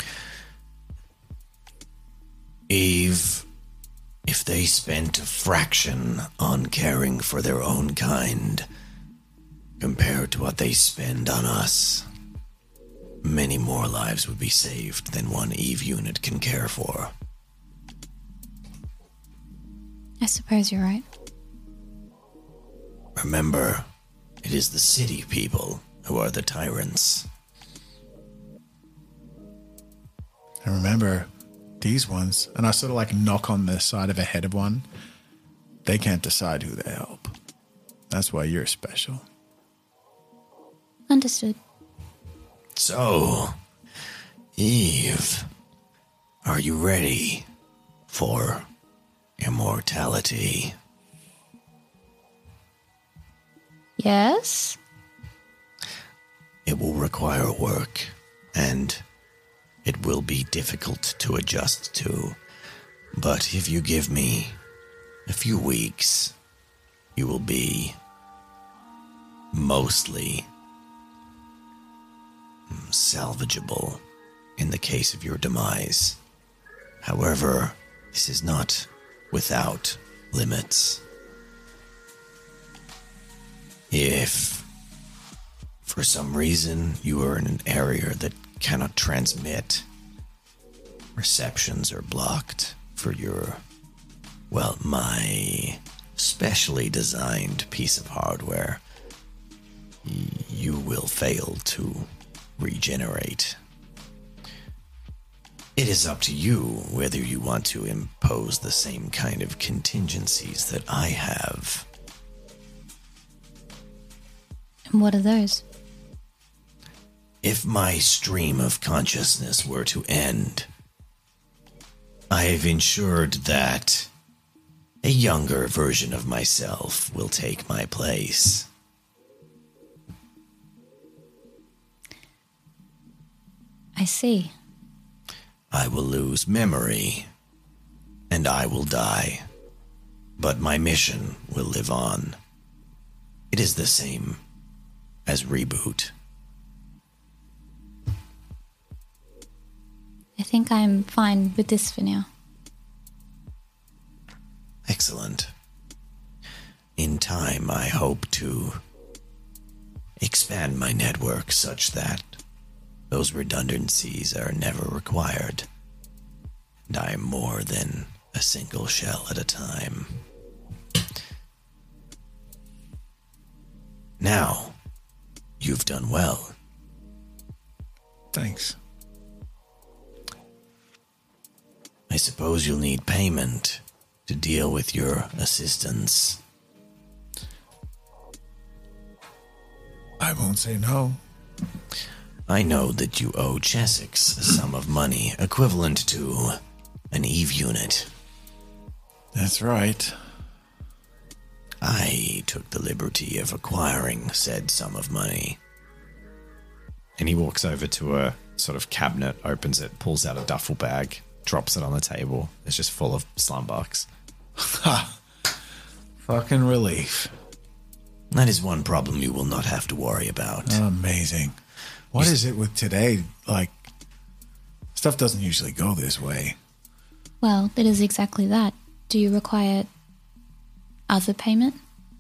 Eve, if they spent a fraction on caring for their own kind, compared to what they spend on us, many more lives would be saved than one Eve unit can care for. I suppose you're right. Remember, it is the city people who are the tyrants. And remember, these ones, and I sort of like knock on the side of a head of one, they can't decide who they help. That's why you're special. Understood. So, Eve, are you ready for immortality? Yes? It will require work, and it will be difficult to adjust to. But if you give me a few weeks, you will be mostly salvageable in the case of your demise. However, this is not without limits. If For some reason, you are in an area that cannot transmit. Receptions are blocked for your, well, my specially designed piece of hardware. You will fail to regenerate. It is up to you whether you want to impose the same kind of contingencies that I have. And what are those? If my stream of consciousness were to end, I have ensured that a younger version of myself will take my place. I see. I will lose memory, and I will die. But my mission will live on. It is the same as reboot. I think I'm fine with this for now. Excellent. In time, I hope to expand my network such that those redundancies are never required, and I am more than a single shell at a time. Now, you've done well. Thanks. I suppose you'll need payment to deal with your assistance. I won't say no. I know that you owe Chessex a sum of money equivalent to an Eve unit. That's right. I took the liberty of acquiring said sum of money. And he walks over to a sort of cabinet, opens it, pulls out a duffel bag, drops it on the table. It's just full of slum bucks. Ha! Fucking relief. That is one problem you will not have to worry about. Amazing. What is it with today? Like, stuff doesn't usually go this way. Well, it is exactly that. Do you require other payment?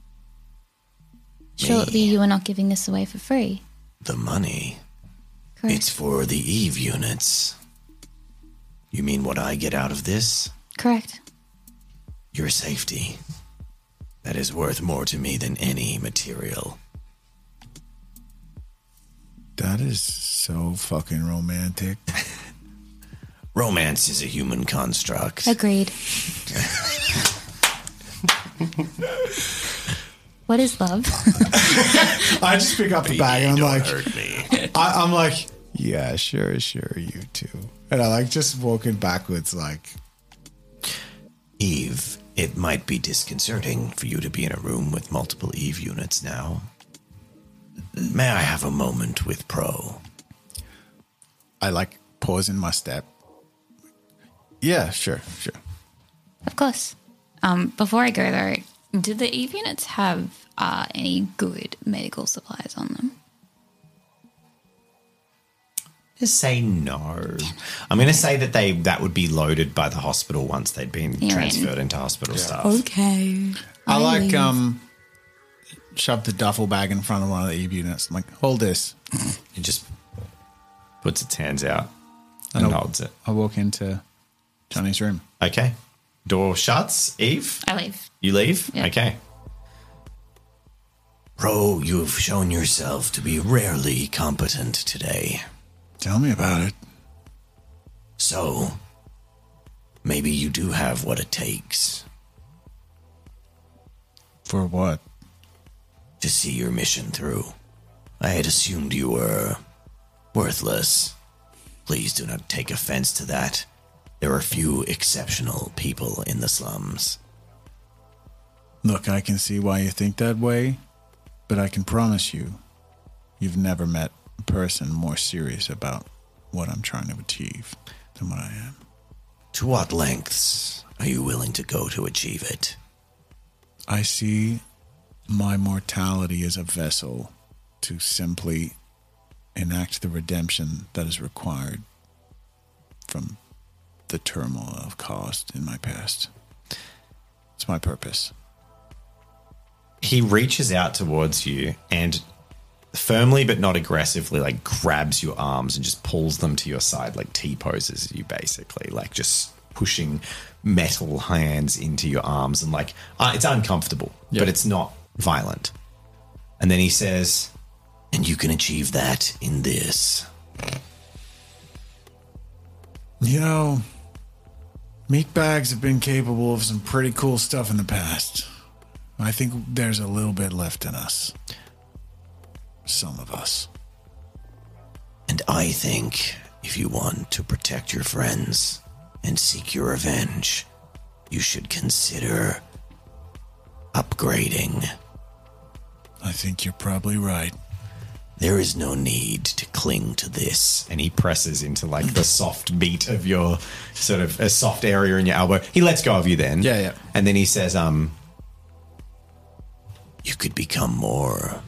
Surely you are not giving this away for free. The money, Correct. it's for the Eve units. You mean what I get out of this? Correct. Your safety. That is worth more to me than any material. That is so fucking romantic. Romance is a human construct. Agreed. What is love? I just pick up the bag and I'm like, Hurt me. I'm like, yeah, sure, you too. And I like just walking backwards like, Eve, it might be disconcerting for you to be in a room with multiple Eve units now. May I have a moment with Pro? I like pause in my step. Yeah, sure. Of course. Before I go though, do the Eve units have any good medical supplies on them? Just say no. I'm going to say that would be loaded by the hospital once they'd been You're transferred into hospital staff. Okay. I like leave. shove the duffel bag in front of one of the Eve units. I'm like, hold this. He just puts its hands out And and I'll- holds it. I walk into Johnny's room. Okay. Door shuts. Eve, I leave. you leave? Yeah. Okay. Pro, you've shown yourself to be rarely competent today. Tell me about it. So, maybe you do have what it takes For what? to see your mission through. I had assumed you were worthless. Please do not take offense to that. There are few exceptional people in the slums. Look, I can see why you think that way, but I can promise you, you've never met a person more serious about what I'm trying to achieve than what I am. To what lengths are you willing to go to achieve it? I see my mortality as a vessel to simply enact the redemption that is required from the turmoil I've caused in my past. It's my purpose. He reaches out towards you and firmly but not aggressively, like grabs your arms and just pulls them to your side, like T-poses you basically, like just pushing metal hands into your arms and like it's uncomfortable, but it's not violent. And then he says, And you can achieve that in this. You know, meatbags have been capable of some pretty cool stuff in the past. I think there's a little bit left in us. Some of us. And I think if you want to protect your friends and seek your revenge, you should consider upgrading. I think you're probably right. There is no need to cling to this. and he presses into like the soft meat of your sort of a soft area in your elbow. He lets go of you then. Yeah. And then he says, You could become more.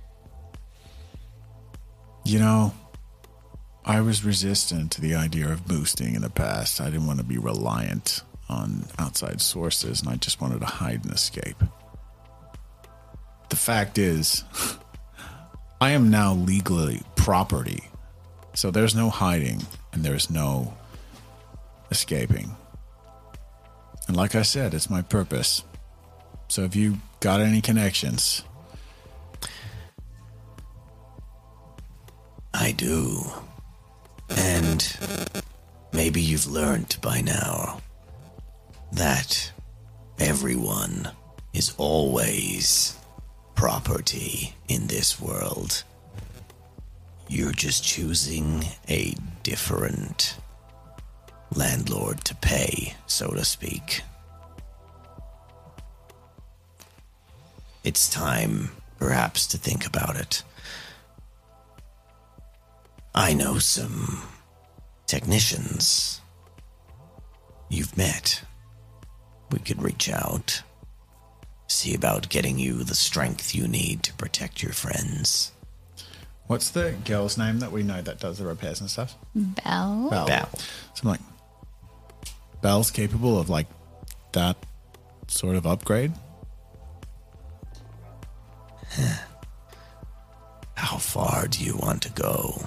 You know, I was resistant to the idea of boosting in the past. I didn't want to be reliant on outside sources, and I just wanted to hide and escape. The fact is, I am now legally property. So there's no hiding and there's no escaping. And like I said, it's my purpose. So if you got any connections... I do. And maybe you've learned by now that everyone is always property in this world. You're just choosing a different landlord to pay, so to speak. It's time, perhaps, to think about it. I know some technicians you've met. We could reach out, see about getting you the strength you need to protect your friends. What's the girl's name that we know that does the repairs and stuff? Belle? Belle. So I'm like, Belle's capable of like that sort of upgrade? How far do you want to go?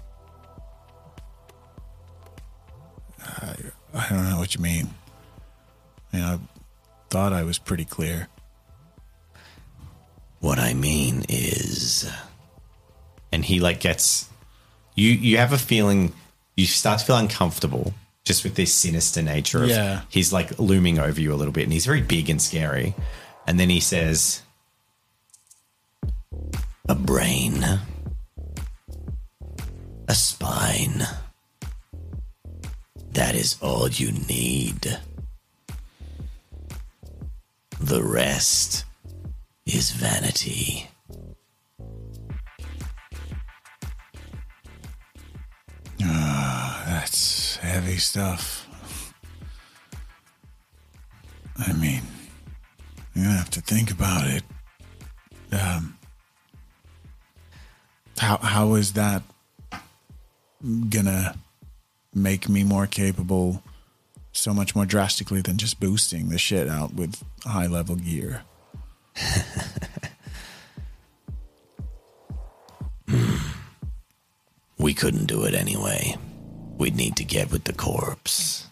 I don't know what you mean. I thought I was pretty clear. What I mean is... and he like gets, you have a feeling, you start to feel uncomfortable just with this sinister nature of he's like looming over you a little bit, and he's very big and scary. And then he says, a brain, a spine. That is all you need. The rest is vanity. That's heavy stuff. I mean, you're gonna have to think about it. How is that gonna make me more capable so much more drastically than just boosting the shit out with high level gear? We couldn't do it anyway. We'd need to get with the corpse.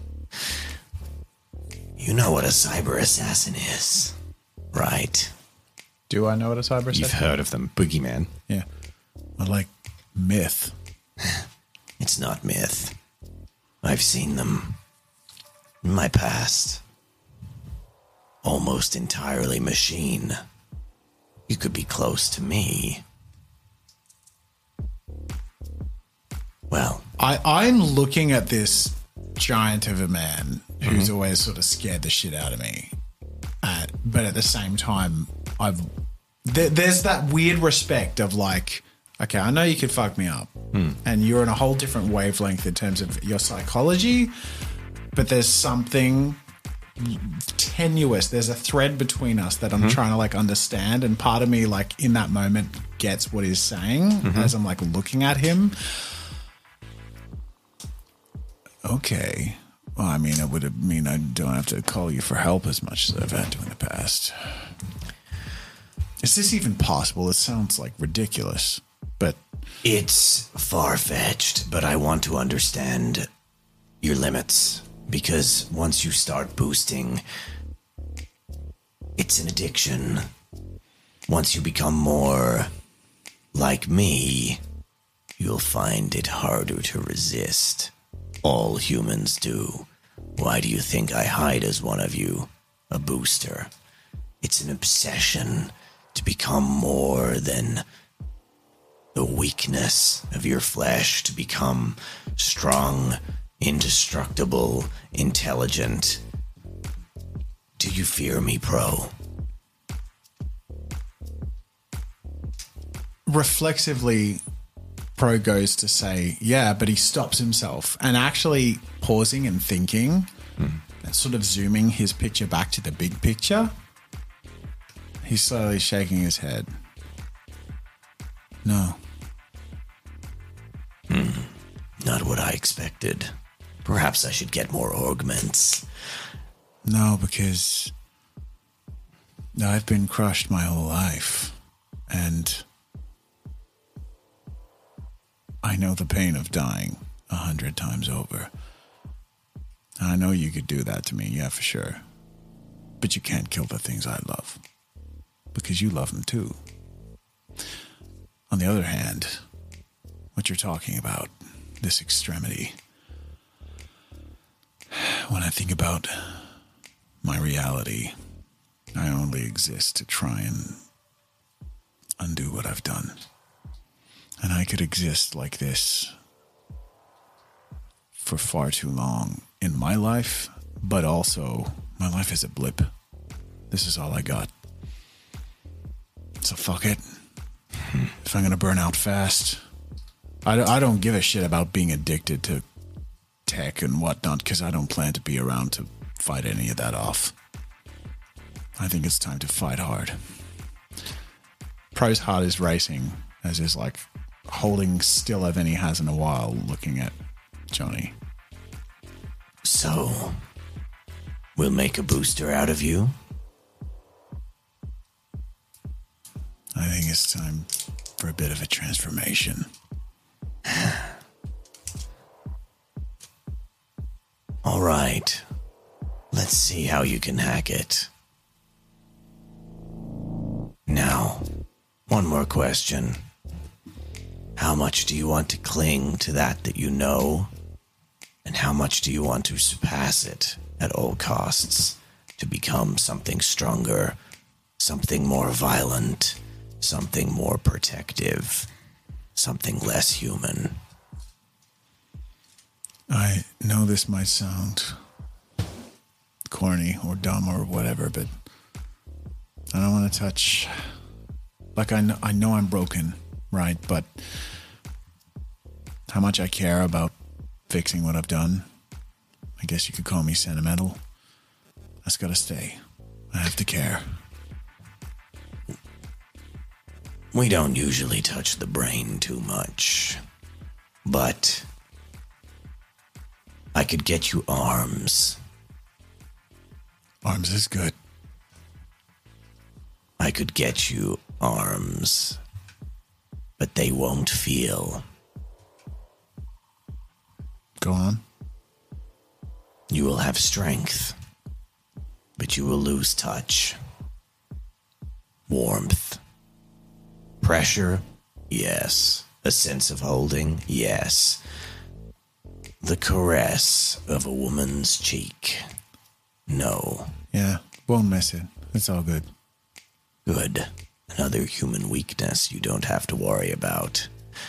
You know what a cyber assassin is, right? Do I know what a cyber assassin? you've heard of them, Boogeyman. Yeah. Well, like myth. It's not myth. I've seen them in my past. Almost entirely machine. You could be close to me. Well, I'm looking at this giant of a man who's always sort of scared the shit out of me. But at the same time, there's that weird respect of like, okay, I know you could fuck me up. And you're in a whole different wavelength in terms of your psychology. But there's something tenuous. There's a thread between us that I'm trying to like understand. And part of me like in that moment gets what he's saying as I'm like looking at him. Okay. Well, I mean, it would mean I don't have to call you for help as much as I've had to in the past. Is this even possible? It sounds like ridiculous. But It's far-fetched, but I want to understand your limits. Because once you start boosting, it's an addiction. Once you become more like me, you'll find it harder to resist. All humans do. Why do you think I hide as one of you? A booster. It's an obsession to become more than the weakness of your flesh, to become strong, indestructible, intelligent. Do you fear me, Pro? reflexively, Pro goes to say, yeah, but he stops himself and actually pausing and thinking and sort of zooming his picture back to the big picture. He's slowly shaking his head. No. Not what I expected. Perhaps I should get more augments. No, because I've been crushed my whole life. And I know the pain of dying 100 times over. I know you could do that to me, yeah, for sure. But you can't kill the things I love. Because you love them too. On the other hand, what you're talking about, this extremity, when I think about my reality, I only exist to try and undo what I've done. And I could exist like this for far too long in my life, but also my life is a blip. This is all I got. So fuck it. If I'm going to burn out fast, I don't give a shit about being addicted to tech and whatnot, because I don't plan to be around to fight any of that off. I think it's time to fight hard. Pro's heart is racing as he's like holding stiller than he has in a while, looking at Johnny. So, we'll make a booster out of you? I think it's time for a bit of a transformation. All right. Let's see how you can hack it. Now, one more question. How much do you want to cling to that you know? And how much do you want to surpass it at all costs to become something stronger, something more violent, something more protective, something less human? I know this might sound corny or dumb or whatever, but I don't want to touch. Like, I know I'm broken, right? But how much I care about fixing what I've done, I guess you could call me sentimental. That's gotta stay. I have to care. We don't usually touch the brain too much, but I could get you arms. Arms is good. I could get you arms, but they won't feel. Go on. You will have strength, but you will lose touch. Warmth. Pressure, yes. A sense of holding, yes. The caress of a woman's cheek, no. Yeah, won't miss it. It's all good. Good. Another human weakness you don't have to worry about.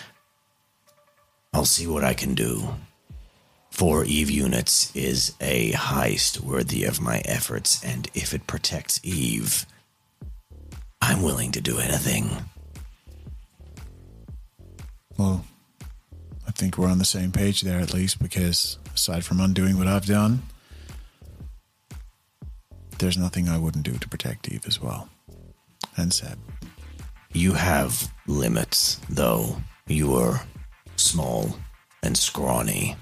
I'll see what I can do. 4 Eve units is a heist worthy of my efforts, and if it protects Eve, I'm willing to do anything. Well, I think we're on the same page there at least, because aside from undoing what I've done, there's nothing I wouldn't do to protect Eve as well. And Seb. You have limits, though. You are small and scrawny.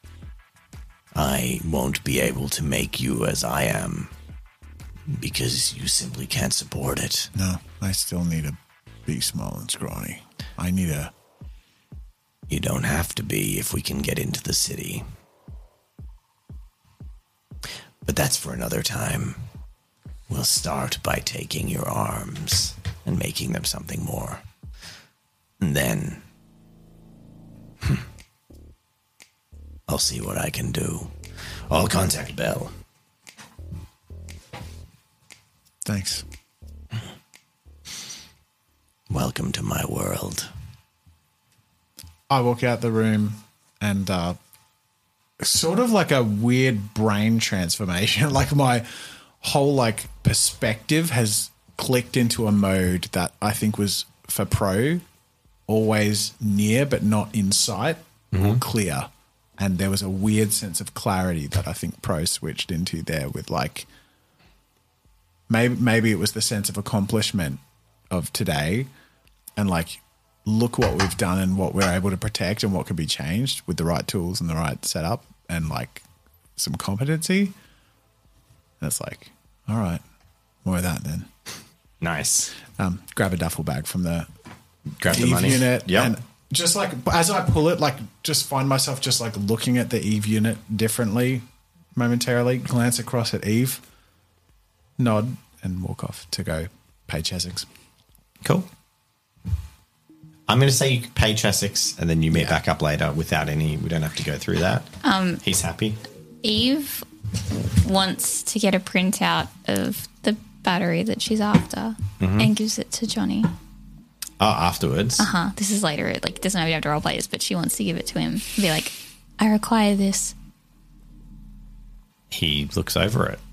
I won't be able to make you as I am, because you simply can't support it. No, I still need to be small and scrawny. I need a You don't have to be if we can get into the city. But that's for another time. We'll start by taking your arms and making them something more. And then I'll see what I can do. I'll contact Bell. Thanks. Welcome to my world. I walk out the room and sort of like a weird brain transformation. Like my whole like perspective has clicked into a mode that I think was for Pro always near but not in sight, clear. And there was a weird sense of clarity that I think Pro switched into there with like maybe it was the sense of accomplishment of today and like look what we've done and what we're able to protect and what can be changed with the right tools and the right setup and like some competency. And it's like, all right, more of that then. Nice. Grab a duffel bag from the Grab the Eve money. unit. Yep. And just like as I pull it, like just find myself just like looking at the Eve unit differently momentarily, glance across at Eve, nod and walk off to go pay Chessex. Cool. I'm going to say you pay Chessex and then you meet back up later without any, we don't have to go through that. He's happy. Eve wants to get a printout of the battery that she's after and gives it to Johnny. Oh, afterwards. This is later. It like doesn't have to roleplay this, but she wants to give it to him. Be like, I require this. He looks over it.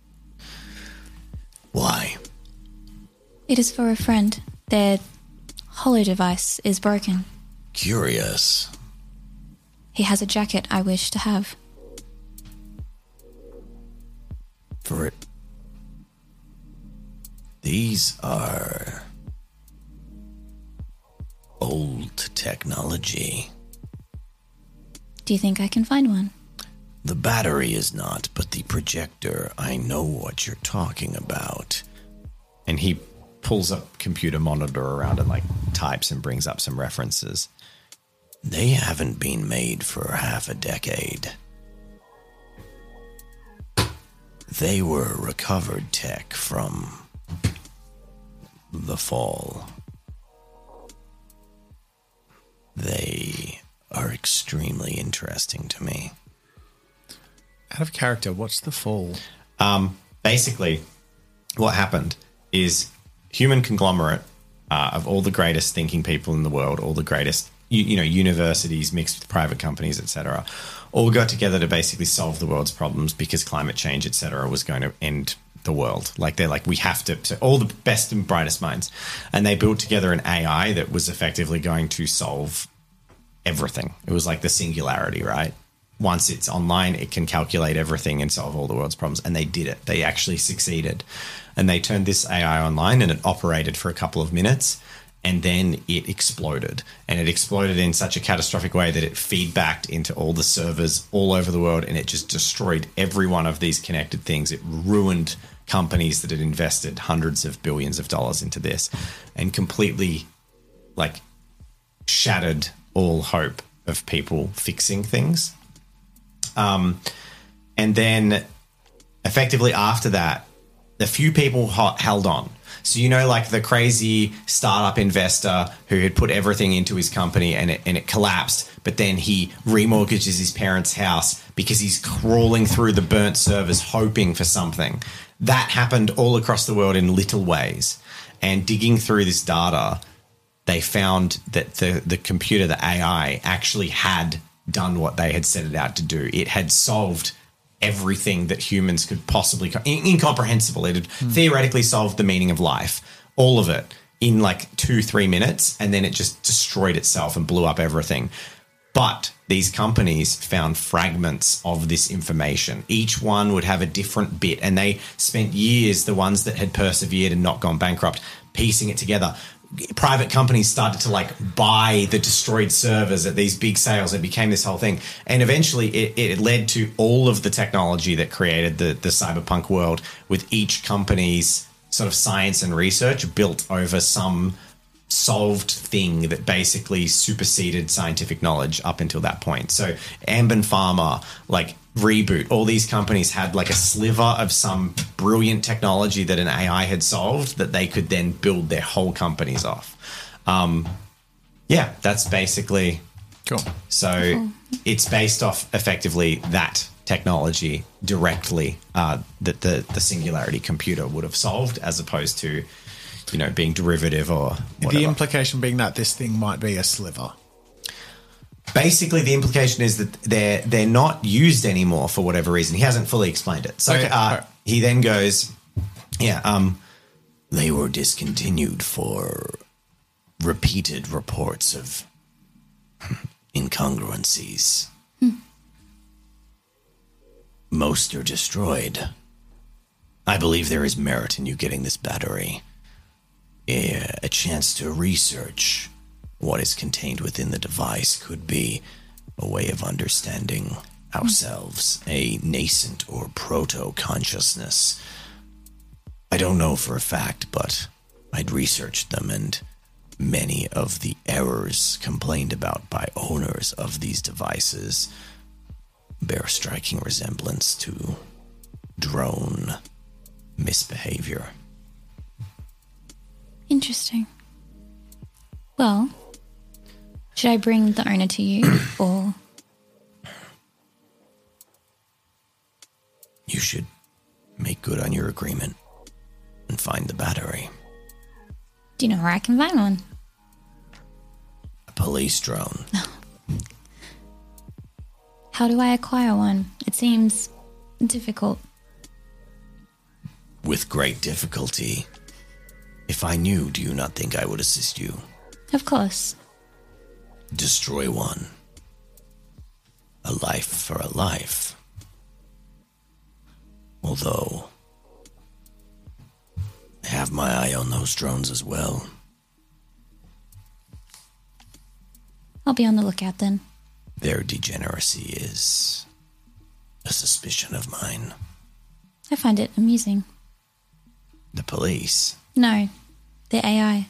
Why? It is for a friend. Their holo device is broken. Curious. He has a jacket I wish to have. For it. These are old technology. Do you think I can find one? The battery is not, but the projector, I know what you're talking about. And he pulls up computer monitor around and like types and brings up some references. They haven't been made for half a decade. They were recovered tech from the fall. They are extremely interesting to me. Out of character, what's the fall? Basically, what happened is human conglomerate of all the greatest thinking people in the world, all the greatest, universities mixed with private companies, etc., all got together to basically solve the world's problems because climate change, etc., was going to end the world. Like they're like, we have to, so all the best and brightest minds. And they built together an AI that was effectively going to solve everything. It was like the singularity, right? Once it's online, it can calculate everything and solve all the world's problems. And they did it. They actually succeeded. And they turned this AI online and it operated for a couple of minutes. And then it exploded. And it exploded in such a catastrophic way that it feedbacked into all the servers all over the world. And it just destroyed every one of these connected things. It ruined companies that had invested hundreds of billions of dollars into this and completely like shattered all hope of people fixing things. And then effectively after that, a few people held on. So, like the crazy startup investor who had put everything into his company and it collapsed, but then he remortgages his parents' house because he's crawling through the burnt servers hoping for something. That happened all across the world in little ways. And digging through this data, they found that the computer, the AI, actually had done what they had set it out to do. It had solved everything that humans could possibly incomprehensible. It had theoretically solved the meaning of life, all of it in like 2-3 minutes, and then it just destroyed itself and blew up everything. But these companies found fragments of this information. Each one would have a different bit, and they spent years, the ones that had persevered and not gone bankrupt, piecing it together. Private companies started to like buy the destroyed servers at these big sales. It became this whole thing. And eventually it led to all of the technology that created the cyberpunk world, with each company's sort of science and research built over some solved thing that basically superseded scientific knowledge up until that point. So Ambon Pharma, like Reboot, all these companies had like a sliver of some brilliant technology that an AI had solved that they could then build their whole companies off. Yeah, that's basically Cool. so it's based off effectively that technology directly that the singularity computer would have solved, as opposed to, being derivative or whatever. The implication being that this thing might be a sliver. Basically, the implication is that they're not used anymore for whatever reason. He hasn't fully explained it. So Okay. he then goes, They were discontinued for repeated reports of incongruencies. Most are destroyed. I believe there is merit in you getting this battery. A chance to research what is contained within the device could be a way of understanding ourselves, a nascent or proto-consciousness. I don't know for a fact, but I'd researched them, and many of the errors complained about by owners of these devices bear striking resemblance to drone misbehavior. Interesting. Well, should I bring the owner to you, or You should make good on your agreement and find the battery. do you know where I can find one? A police drone. How do I acquire one? It seems difficult. With great difficulty. If I knew, do you not think I would assist you? Of course. Destroy one. A life for a life. Although, I have my eye on those drones as well. I'll be on the lookout then. Their degeneracy is a suspicion of mine. I find it amusing. The police, No, the AI.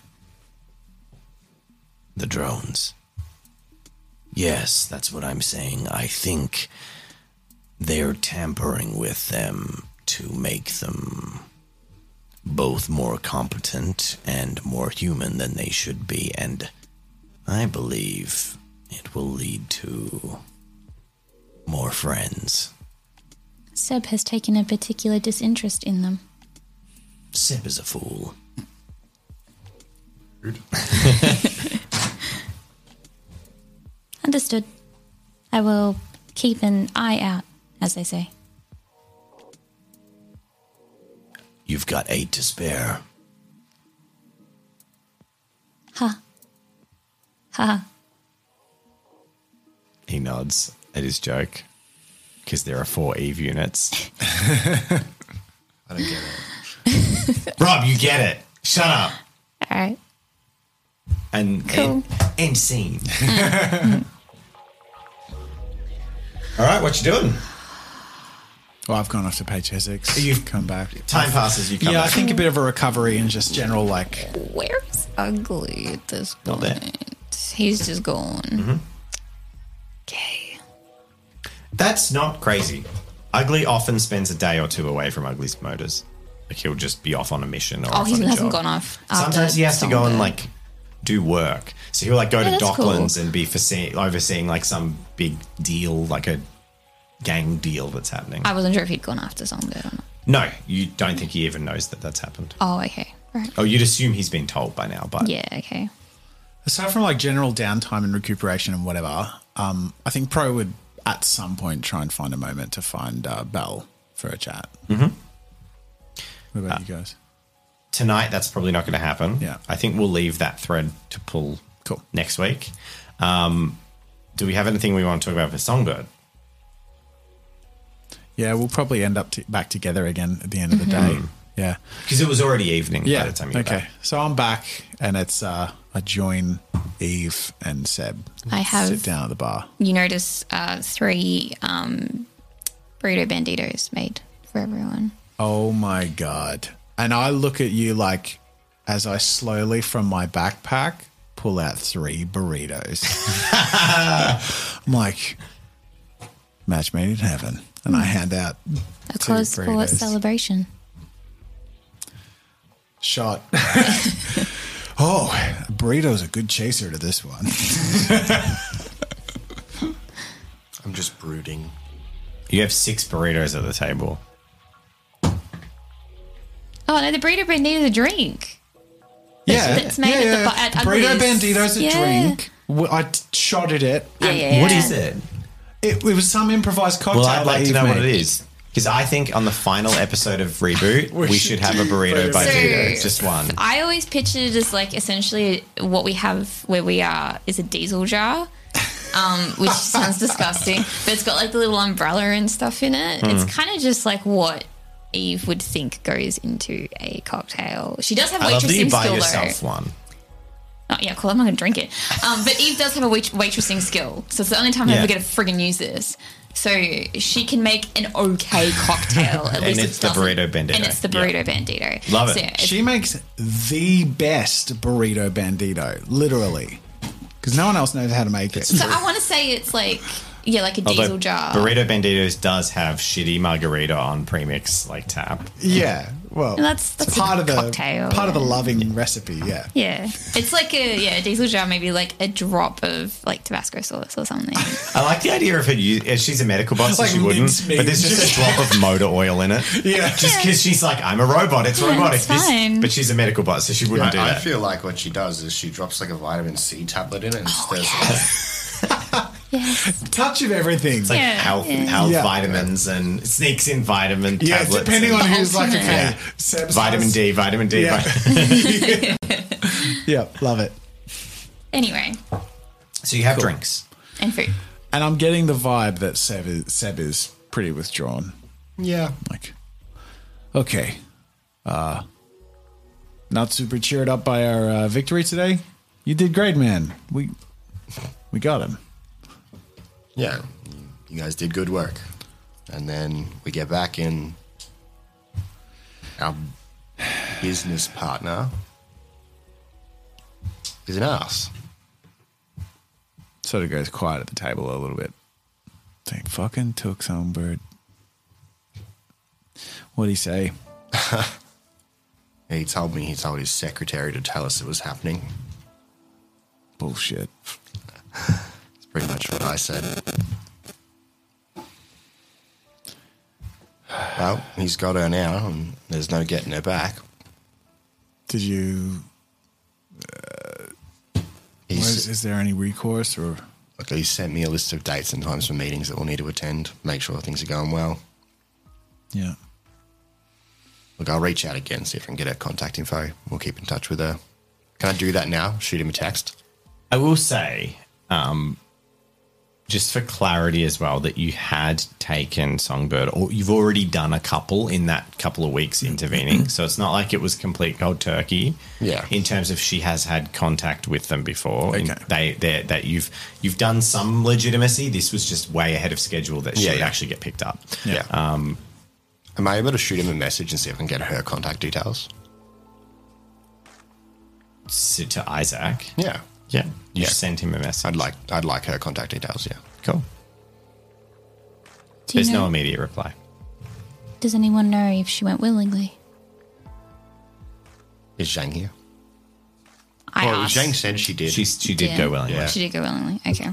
the drones. Yes, that's what I'm saying. I think they're tampering with them to make them both more competent and more human than they should be, and I believe it will lead to more friends. Seb has taken a particular disinterest in them. Seb is a fool. Understood. I will keep an eye out, as they say. You've got 8 to spare. Ha. Ha. he nods at his joke, because there are 4 Eve units. I don't get it. Rob, you get it. Shut up. All right. And Cool. end scene. All right, what you doing? Well, I've gone off to page Essex. You've come back. Time passes, you come Yeah, I back. think a bit of a recovery and just general, like, Where's Ugly at this Not there. He's just gone. Mm-hmm. Okay. That's not crazy. Ugly often spends a day or two away from Ugly's motors. Like, he'll just be off on a mission or Oh, off he on a hasn't job. gone off. Sometimes after he has to go and, Songbird. like, do work. So he'll, like, go to that's Docklands cool. and be overseeing, like, some big deal, like a gang deal that's happening. I wasn't sure if he'd gone after Songbird or not. No, you don't think he even knows that that's happened. Oh, okay. Right. Oh, you'd assume he's been told by now, but Yeah, okay. aside from, like, general downtime and recuperation and whatever, I think Pro would, at some point, try and find a moment to find Belle for a chat. Mm-hmm. What about you guys? tonight that's probably not going to happen. Yeah. I think we'll leave that thread to pull Cool. next week. Do we have anything we want to talk about for Songbird? Yeah, we'll probably end up back together again at the end of the day. Yeah. Because it was already evening Yeah. by the time you got Okay. back. So I'm back, and it's I join Eve and Seb. I have- sit down at the bar. You notice 3 burrito banditos made for everyone. Oh my god! And I look at you like as I slowly from my backpack pull out 3 burritos. I'm like, match made in heaven. And I hand out A 2 close sport burritos. celebration. Shot. Oh, a burrito's a good chaser to this one. I'm just brooding. You have 6 burritos at the table. Oh no, the burrito bandito's a drink. Yeah, That's made at the at burrito Uglies. bandito's a Yeah. drink. I shotted it. Yeah. What is it? It was some improvised cocktail. Well, I'd like that to Eve know what made. it is. Because I think on the final episode of Reboot, we should should have a do burrito by So- Tito. Just one. I always pictured it as like essentially what we have where we are is a diesel jar, which sounds disgusting, but it's got like the little umbrella and stuff in it. It's kind of just like what Eve would think goes into a cocktail. She does have I love that you waitressing buy skill yourself though. one. Oh, yeah, cool. I'm not going to drink it. But Eve does have a waitressing skill. So it's the only time I Yeah. ever get to friggin' use this. So she can make an okay cocktail. At least it's it the doesn't- burrito bandito. And it's the burrito bandito. Love it. So it's- She makes the best burrito bandito, literally, because no one else knows how to make it. so I want to say it's like, yeah, like a Although diesel jar. Burrito Banditos does have shitty margarita on premix like tap. Yeah, well, And that's it's a part of the cocktail. part of the loving recipe. Yeah, Yeah. It's like a diesel jar, maybe like a drop of like Tabasco sauce or something. I like the idea of her. She's a medical bot, so Like she wouldn't. mincemeat. But there's just a drop of motor oil in it. yeah. Just because she's like, I'm a robot. It's robotic. it's fine. But she's a medical bot, so she wouldn't do I that. feel like what she does is she drops like a vitamin C tablet in it and stirs it up. Yes. Touch of everything. It's like Yeah, health Yeah. vitamins and it sneaks in vitamin yeah, tablets. depending on and who's like, ultimate. okay, Yeah. Seb's vitamin house. D, vitamin D. Yeah. vitamin- Yeah, love it. Anyway, So you have drinks. and food. And I'm getting the vibe that Seb is pretty withdrawn. Yeah. Like, okay, not super cheered up by our victory today. You did great, man. We got him. Yeah. You guys did good work. And then we get back in. Our business partner is an ass. Sort of goes quiet at the table a little bit. Saying, fucking took Songbird. What'd he say? He told his secretary to tell us it was happening. Bullshit. That's pretty much what I said. Well, he's got her now, and there's no getting her back. Did you? Is there any recourse or? Look, he sent me a list of dates and times for meetings that we'll need to attend, make sure things are going well. Yeah. Look, I'll reach out again, see if I can get her contact info. We'll keep in touch with her. Can I do that now? Shoot him a text? I will say, just for clarity as well, that you had taken Songbird, or you've already done a couple in that couple of weeks intervening. So it's not like it was complete cold turkey. Yeah. In terms of she has had contact with them before. Okay. That you've done some legitimacy. This was just way ahead of schedule that she'd Yeah. actually get picked up. Yeah. Am I able to shoot him a message and see if I can get her contact details? To Isaac. Yeah. Yeah. You Yeah. sent him a message. I'd like her contact details, yeah. Cool. Do you There's know, no immediate reply. Does anyone know if she went willingly? Is Zhang here? I Well, asked. Zhang said she did. She did Yeah. go willingly. Yeah. She did go willingly. Okay.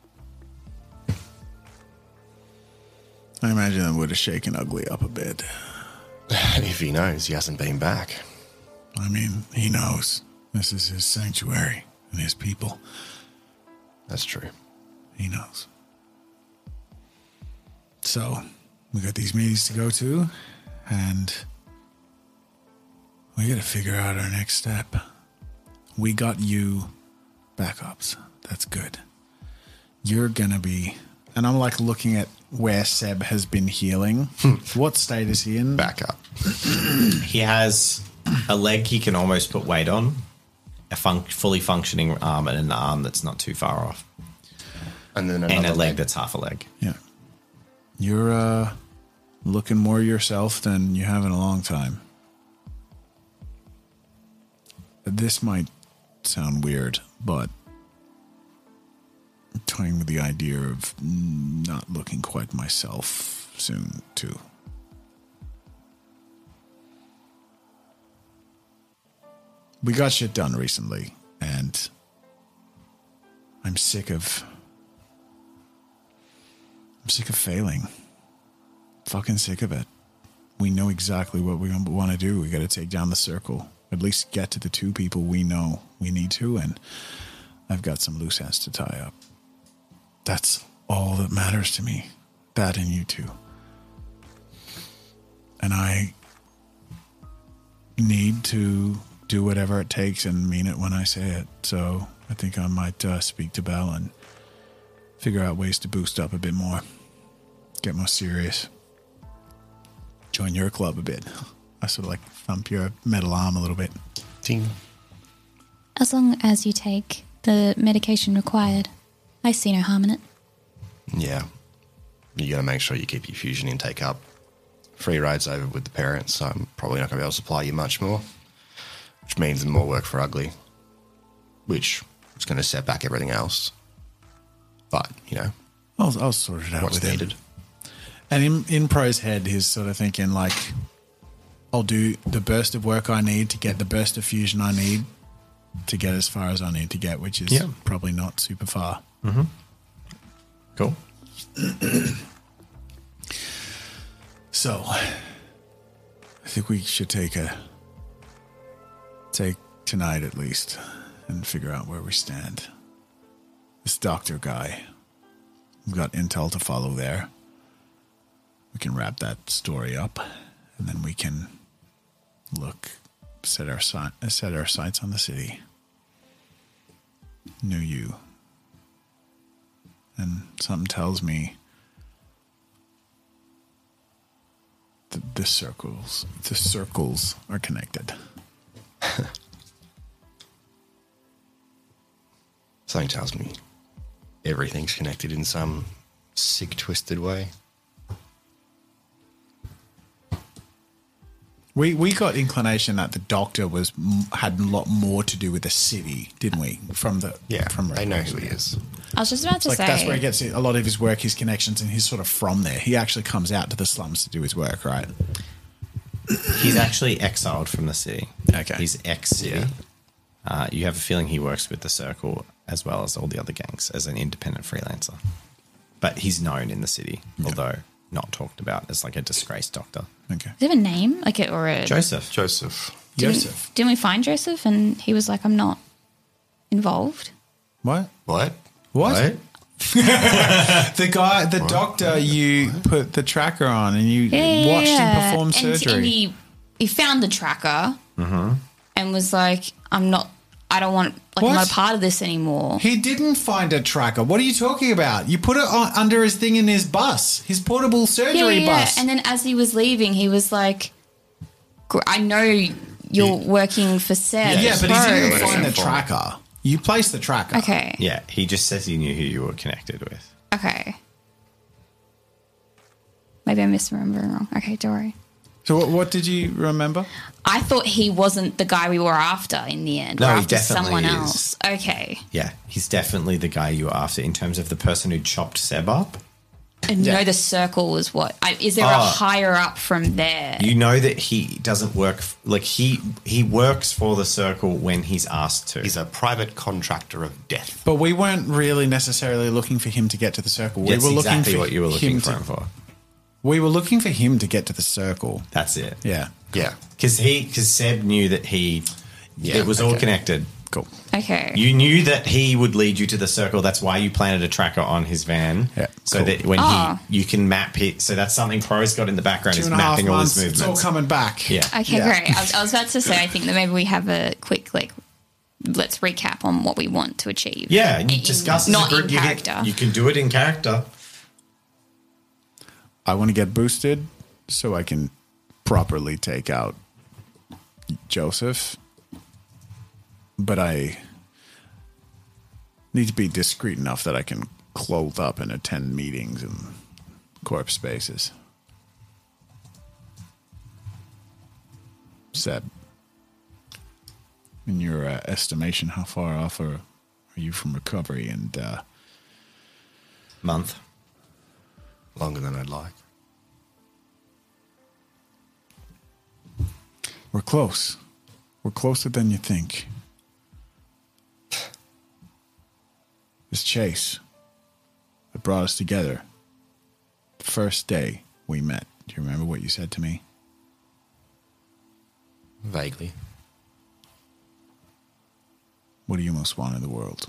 I imagine it would have shaken Ugly up a bit. If he knows, he hasn't been back. I mean, he knows this is his sanctuary and his people. That's true. He knows. So, we got these meetings to go to, and we got to figure out our next step. We got you backups. That's good. You're going to be, and I'm like looking at where Seb has been healing. What state is he in? Back up. He has a leg he can almost put weight on, a fully functioning arm, and an arm that's not too far off, And then and another a leg that's half a leg. Yeah. You're looking more yourself than you have in a long time. this might sound weird, but I'm toying with the idea of not looking quite myself soon, too. We got shit done recently, and I'm sick of failing. Fucking sick of it. We know exactly what we want to do. We got to take down the circle. At least get to the two people we know we need to, and I've got some loose ends to tie up. That's all that matters to me. That and you two. And I need to do whatever it takes and mean it when I say it. So I think I might speak to Belle and figure out ways to boost up a bit more. Get more serious. Join your club a bit. I sort of like thump your metal arm a little bit. Ting. As long as you take the medication required, I see no harm in it. Yeah. You got to make sure you keep your fusion intake up. Free rides over with the parents, so I'm probably not going to be able to supply you much more. Which means more work for Ugly. Which is going to set back everything else. But, you know, I'll sort it out what's with him. needed. And in Pro's head, he's sort of thinking like, I'll do the burst of work I need to get the burst of fusion I need to get as far as I need to get, which is probably not super far. Mm-hmm. Cool. So, I think we should take tonight at least and figure out where we stand. This doctor guy, we've got intel to follow there. We can wrap that story up, and then we can set our sights on the city. Knew you. And something tells me the circles are connected. Something tells me everything's connected in some sick, twisted way. We got inclination that the doctor had a lot more to do with the city, didn't we? From they know who he is. I was just about to say. That's where he gets a lot of his work, his connections, and he's sort of from there. He actually comes out to the slums to do his work, right? He's actually exiled from the city. Okay. He's ex-city. Yeah. You have a feeling he works with the Circle as well as all the other gangs as an independent freelancer. But he's known in the city, although not talked about as like a disgraced doctor. Okay. Does he have a name? Or a Joseph. Didn't we find Joseph and he was like, I'm not involved? What? What? The doctor you put the tracker on and you watched him perform surgery. And he found the tracker and was like, I'm not a part of this anymore. He didn't find a tracker. What are you talking about? You put it under his thing in his bus, his portable surgery bus. And then as he was leaving, he was like, I know you're working for Seb. Yeah, but he didn't Pro. find the tracker. You placed the tracker. Okay. Yeah, he just says he knew who you were connected with. Okay. Maybe I'm misremembering wrong. Okay, don't worry. So what did you remember? I thought he wasn't the guy we were after in the end. No, we're he after definitely someone is. else. Okay. Yeah, he's definitely the guy you were after in terms of the person who chopped Seb up. And no, the Circle was what? Is there a higher up from there? You know that he doesn't work, he works for the Circle when he's asked to. He's a private contractor of death. But we weren't really necessarily looking for him to get to the Circle. That's we were looking exactly for what you were looking him for him for. We were looking for him to get to the Circle. That's it. Yeah. Yeah. Because Seb knew that it was all connected. Cool. Okay. You knew that he would lead you to the Circle. That's why you planted a tracker on his van. Yeah, so cool. that when you can map it. So that's something Pro's got in the background is 2.5 mapping all his months, movements. it's all coming back. Yeah. Okay, great. I was about to say, I think that maybe we have a quick, let's recap on what we want to achieve. Yeah, and you discuss as a not group. in You character. you can do it in character. I want to get boosted so I can properly take out Joseph. But I need to be discreet enough that I can clothe up and attend meetings and corp spaces. Seb. in your estimation, how far off are you from recovery? And Month. Longer than I'd like. we're close. We're closer than you think. This chase that brought us together. The first day we met. Do you remember what you said to me? Vaguely. What do you most want in the world?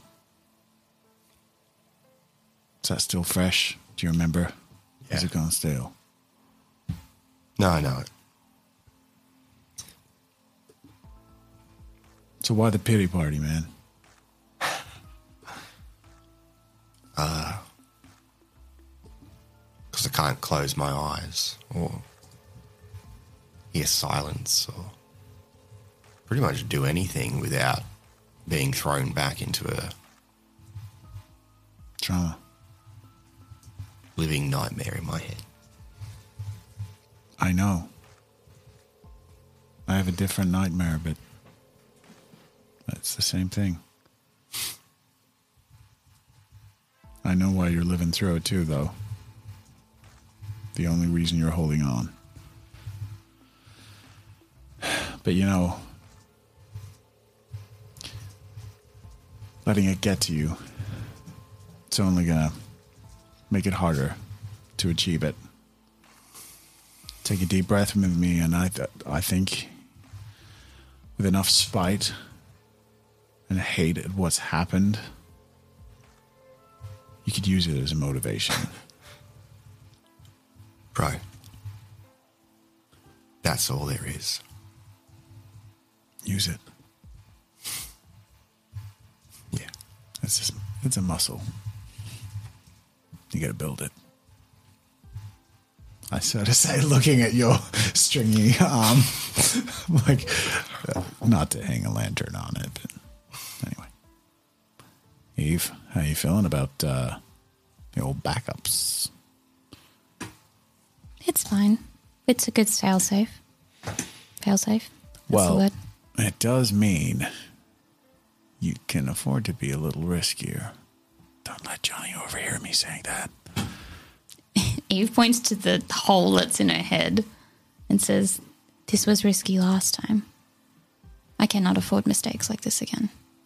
Is that still fresh? Do you remember? Yeah. Is it gone stale? No, I know it. So why the pity party, man? Because I can't close my eyes or hear silence or pretty much do anything without being thrown back into a Trauma. living nightmare in my head. I know. I have a different nightmare, but it's the same thing. I know why you're living through it too, though. The only reason you're holding on. But you know, letting it get to you, it's only gonna make it harder to achieve it. Take a deep breath with me, and I think with enough spite and hate at what's happened, you could use it as a motivation. Bro, that's all there is. Use it. Yeah. It's a muscle. You gotta build it. I sort of say, looking at your stringy arm, like, not to hang a lantern on it, but anyway. Eve, how you feeling about the old backups? It's fine. It's a good fail-safe. Fail-safe? That's the Well, word. it does mean you can afford to be a little riskier. Don't let Johnny overhear me saying that. Eve points to the hole that's in her head and says, "This was risky last time. I cannot afford mistakes like this again."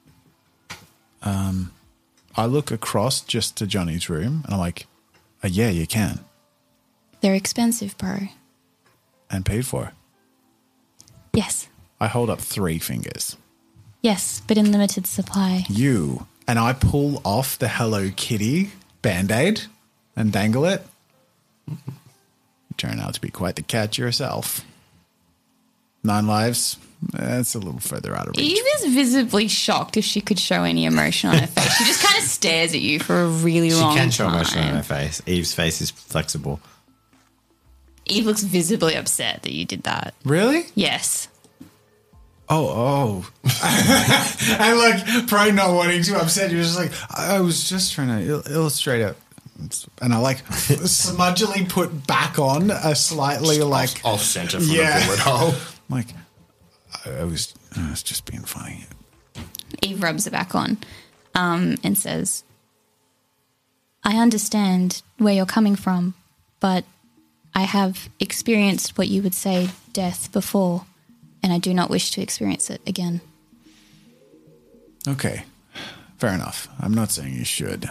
I look across just to Johnny's room, and I'm like, yeah, you can. They're expensive, bro. And paid for. Yes. I hold up 3 fingers. Yes, but in limited supply. You. And I pull off the Hello Kitty Band-Aid and dangle it. You turn out to be quite the catch yourself. 9 lives. That's a little further out of reach. Eve is visibly shocked if she could show any emotion on her face. She just kind of stares at you for a really She long time. can show emotion on her face. Eve's face is flexible. Eve looks visibly upset that you did that. Really? Yes. Oh. And like, probably not wanting to upset you. Just like, I was just trying to illustrate it. And I like smudgily put back on a slightly like Off center from Yeah. the bullet hole. like I was just being funny. Eve rubs it back on and says, "I understand where you're coming from, but I have experienced what you would say death before, and I do not wish to experience it again." Okay, fair enough. I'm not saying you should,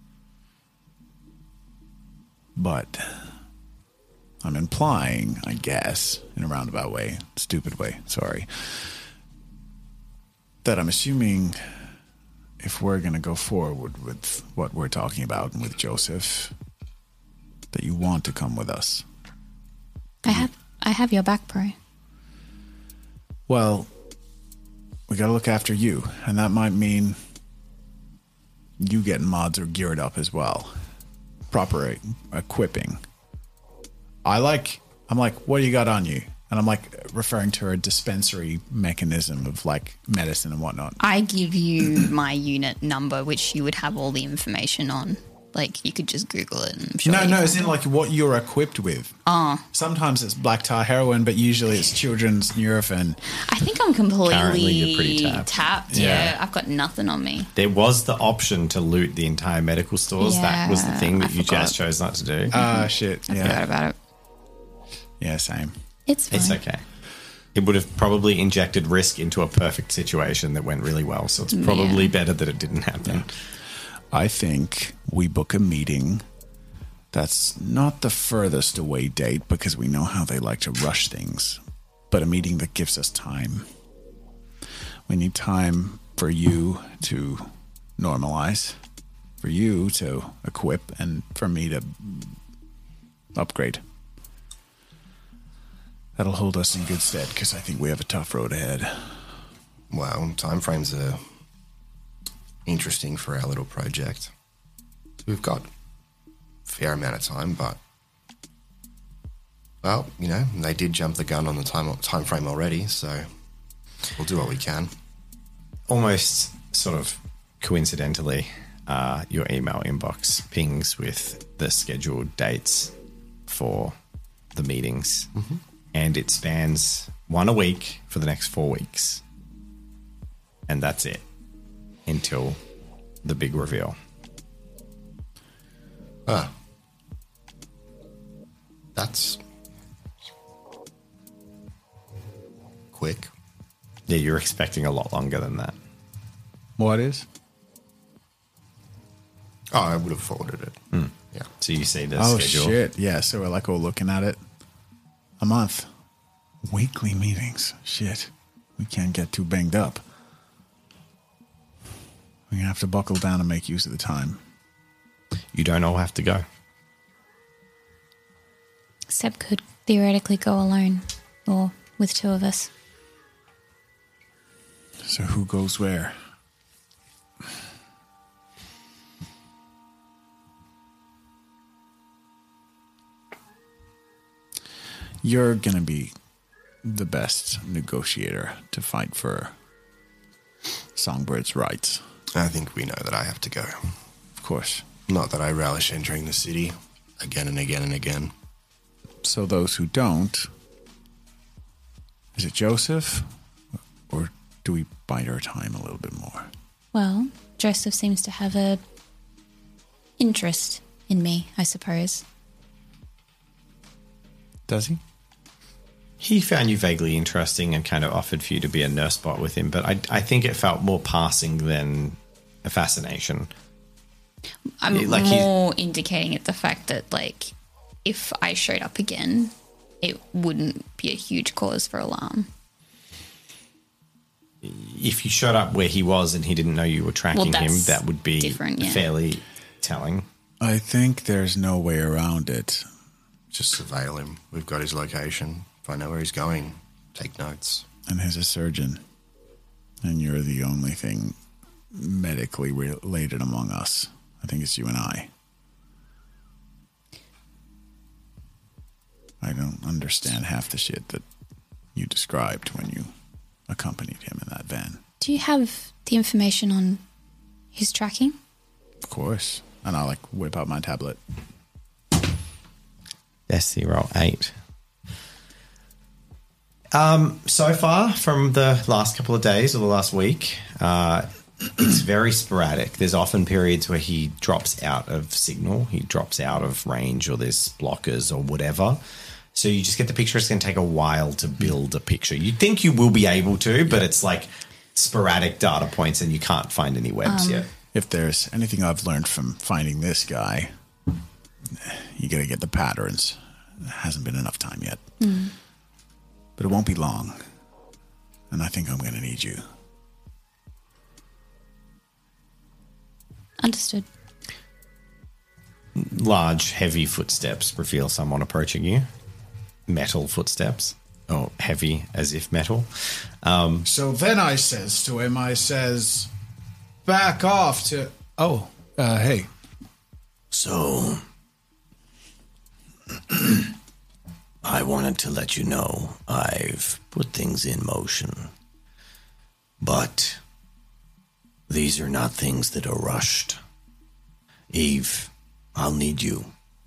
but I'm implying, I guess, in a roundabout way, stupid way, sorry, that I'm assuming if we're going to go forward with what we're talking about and with Joseph, that you want to come with us. I have your back, bro. Well, we got to look after you, and that might mean you getting mods or geared up as well. Proper equipping. I'm like, what do you got on you? And I'm like referring to a dispensary mechanism of like medicine and whatnot. I give you my unit number, which you would have all the information on. Like, you could just Google it and I'm sure. No, you no, can. as in like what you're equipped with. Oh, Sometimes it's black tar heroin, but usually it's children's Nurofen. I think I'm Currently, you're completely pretty tapped. Yeah, I've got nothing on me. There was the option to loot the entire medical stores. That was the thing Yeah, that I you forgot. just chose not to do. Shit. I forgot about it. Yeah, same. It's fine. It's okay. It would have probably injected risk into a perfect situation that went really well. So it's probably better that it didn't happen. I think we book a meeting that's not the furthest away date because we know how they like to rush things, but a meeting that gives us time. We need time for you to normalize, for you to equip, and for me to upgrade. That'll hold us in good stead because I think we have a tough road ahead. Well, timeframes are interesting for our little project. We've got a fair amount of time, but well, you know, they did jump the gun on the time frame already, so we'll do what we can. Almost sort of coincidentally, your email inbox pings with the scheduled dates for the meetings. Mm-hmm. And it spans one a week for the next 4 weeks. And that's it until the big reveal. That's quick. Yeah, you're expecting a lot longer than that. What is? Oh, I would have forwarded it. Yeah. So you see the Oh, schedule. shit. Yeah, so we're like all looking at it. A month. Weekly meetings. Shit. We can't get too banged up. We're going to have to buckle down and make use of the time. You don't all have to go. Seb could theoretically go alone or with two of us. So who goes where? You're going to be the best negotiator to fight for Songbird's rights. I think we know that I have to go. Of course. Not that I relish entering the city again and again and again. So those who don't, is it Joseph? Or do we bide our time a little bit more? Well, Joseph seems to have a interest in me, I suppose. Does he? He found you vaguely interesting and kind of offered for you to be a nurse bot with him, but I think it felt more passing than a fascination. I'm Like more indicating at the fact that, like, if I showed up again, it wouldn't be a huge cause for alarm. If you showed up where he was and he didn't know you were tracking him, that's that would be different, yeah. fairly telling. I think there's no way around it. Just surveil him. We've got his location. If I know where he's going, take notes. And he's a surgeon. And you're the only thing medically related among us. I think it's you and I. I don't understand half the shit that you described when you accompanied him in that van. Do you have the information on his tracking? Of course. And I whip out my tablet. SC roll 8. So far from the last couple of days or the last week, it's very sporadic. There's often periods where he drops out of signal, he drops out of range, or there's blockers or whatever. So you just get the picture. It's going to take a while to build a picture. You'd think you will be able to, but it's like sporadic data points and you can't find any webs yet. If there's anything I've learned from finding this guy, you got to get the patterns. There hasn't been enough time yet. But it won't be long. And I think I'm going to need you. Understood. Large, heavy footsteps reveal someone approaching you. Metal footsteps. Or heavy as if metal. So then I says to him, back off to... Oh, hey. So, I wanted to let you know I've put things in motion. But these are not things that are rushed. Eve, I'll need you.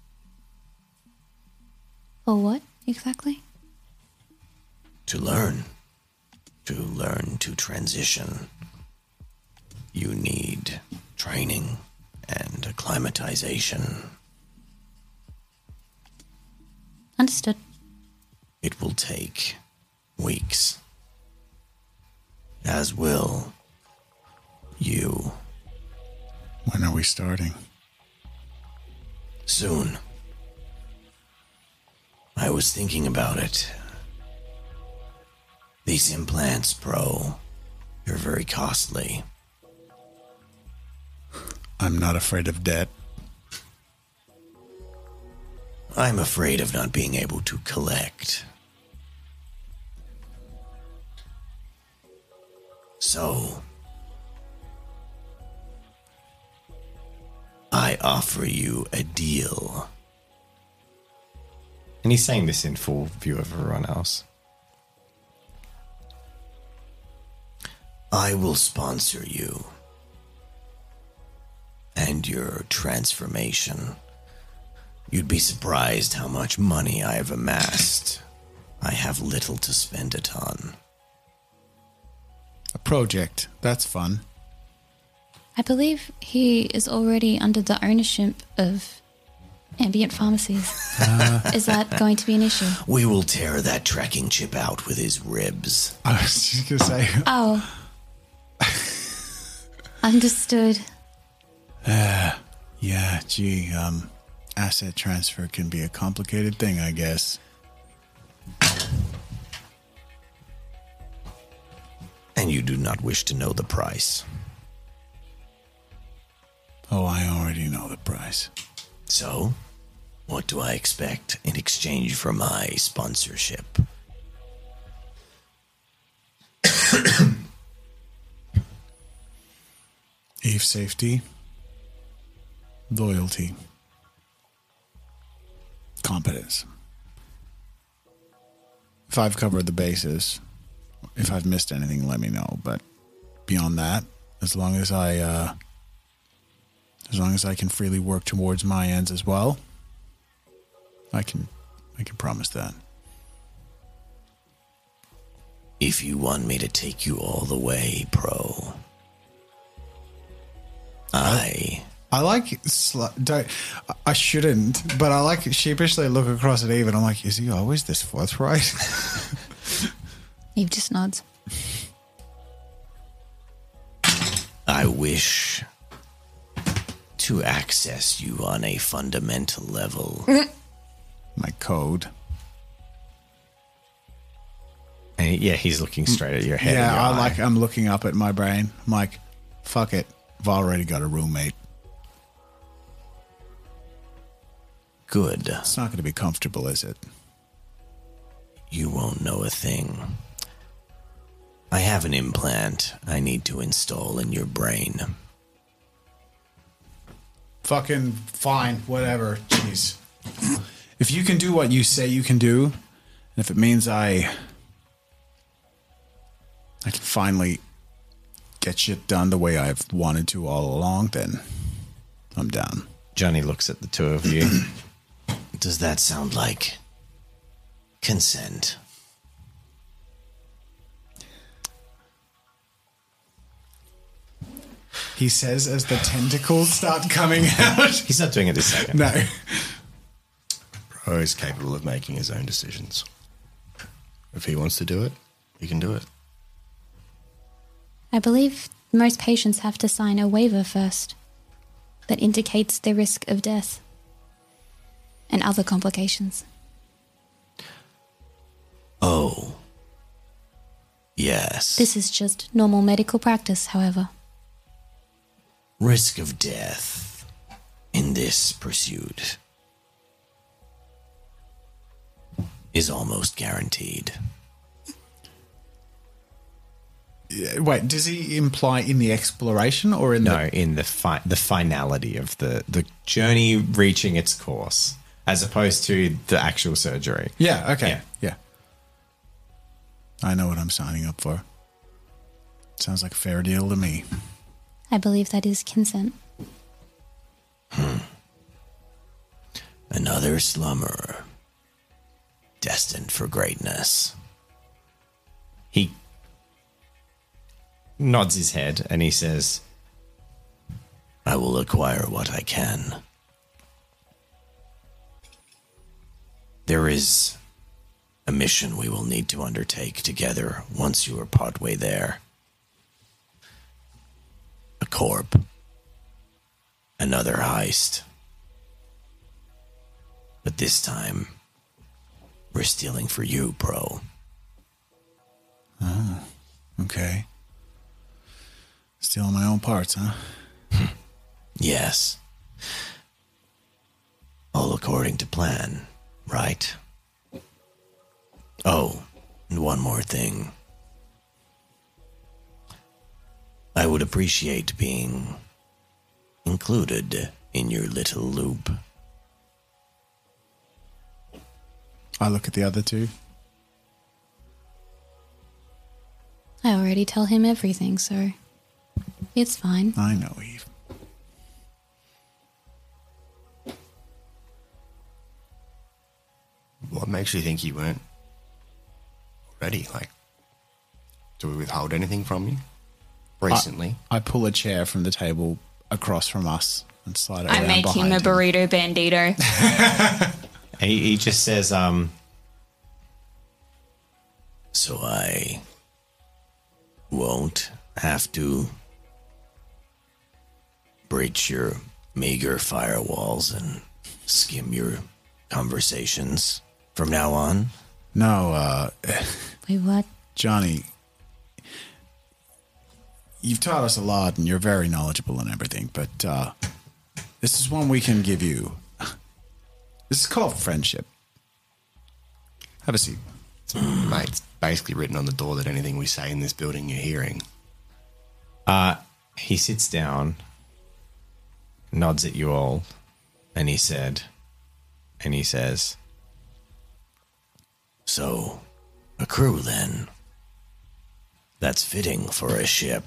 For what exactly? To learn. To learn to transition. You need training and acclimatization. Understood. It will take weeks. As will you. When are we starting? Soon. I was thinking about it. These implants, bro, they're very costly. I'm not afraid of debt. I'm afraid of not being able to collect. So, I offer you a deal. And he's saying this in full view of everyone else. I will sponsor you and your transformation. You'd be surprised how much money I have amassed. I have little to spend it on. A project. That's fun. I believe he is already under the ownership of Ambient Pharmacies. Is that going to be an issue? We will tear that tracking chip out with his ribs. I was just going to say. Oh. Understood. Yeah, gee, asset transfer can be a complicated thing, I guess. And you do not wish to know the price. Oh, I already know the price. So, what do I expect in exchange for my sponsorship? Eve safety, loyalty, competence. If I've covered the bases, if I've missed anything, let me know. But beyond that, as long as I can freely work towards my ends as well, I can promise that. If you want me to take you all the way, pro, I like. I shouldn't, but I like sheepishly look across at Eve and I'm like, is he always this forthright? Eve just nods. I wish to access you on a fundamental level. My code. And yeah, he's looking straight at your head. Yeah, and your eye. I'm looking up at my brain. I'm like, fuck it. I've already got a roommate. Good. It's not going to be comfortable, is it? You won't know a thing. I have an implant I need to install in your brain. Fucking fine. Whatever. Jeez. If you can do what you say you can do, and if it means I can finally get shit done the way I've wanted to all along, then I'm down. Johnny looks at the two of you. Does that sound like consent? He says as the tentacles start coming out. He's not doing it this second. No. Bro is capable of making his own decisions. If he wants to do it, he can do it. I believe most patients have to sign a waiver first that indicates the risk of death and other complications. Oh. Yes. This is just normal medical practice, however. Risk of death in this pursuit is almost guaranteed. Wait, does he imply in the exploration or in No, in the finality of the journey reaching its course, as opposed to the actual surgery. Yeah, okay. Yeah. Yeah. I know what I'm signing up for. Sounds like a fair deal to me. I believe that is consent. Another slummer. Destined for greatness. He nods his head and he says, I will acquire what I can. There is a mission we will need to undertake together once you are partway there. A corp. Another heist. But this time, we're stealing for you, bro. Okay. Stealing my own parts, huh? Yes. All according to plan, right? Oh, and one more thing. I would appreciate being included in your little loop. I look at the other two. I already tell him everything, so it's fine. I know, Eve. What makes you think you weren't ready? Like, do we withhold anything from you recently? I pull a chair from the table across from us and slide it I around make him behind a burrito bandito. he just says, So I won't have to breach your meager firewalls and skim your conversations from now on. No, Wait, what? Johnny, you've taught us a lot and you're very knowledgeable in everything, but this is one we can give you. This is called friendship. Have a seat. Mate, it's basically written on the door that anything we say in this building you're hearing. he sits down, nods at you all, and he says, So, a crew then. That's fitting for a ship.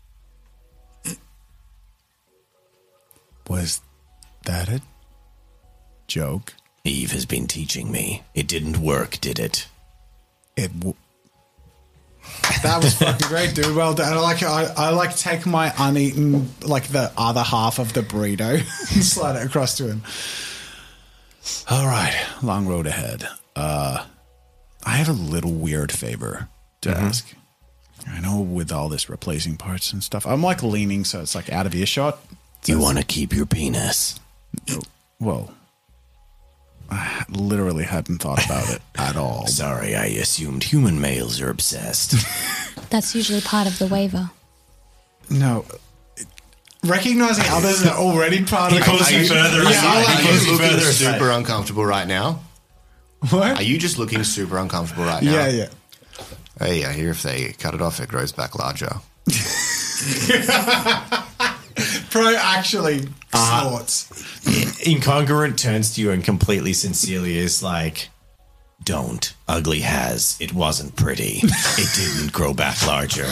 Was that a joke? Eve has been teaching me. It didn't work, did it? That was fucking great, dude. Well done. I like take my uneaten, like the other half of the burrito and slide it across to him. All right, long road ahead. I have a little weird favor to ask. I know with all this replacing parts and stuff, I'm like leaning so it's like out of earshot. You want to keep your penis? Well, I literally hadn't thought about it at all. Sorry, I assumed human males are obsessed. That's usually part of the waiver. No. Recognizing others are already part of the Are you looking further. super uncomfortable right now? What? Are you just looking super uncomfortable right now? Yeah. Hey, I hear if they cut it off, it grows back larger. Pro actually snorts. Incongruent turns to you and completely sincerely is like, Don't. Ugly has. It wasn't pretty. It didn't grow back larger.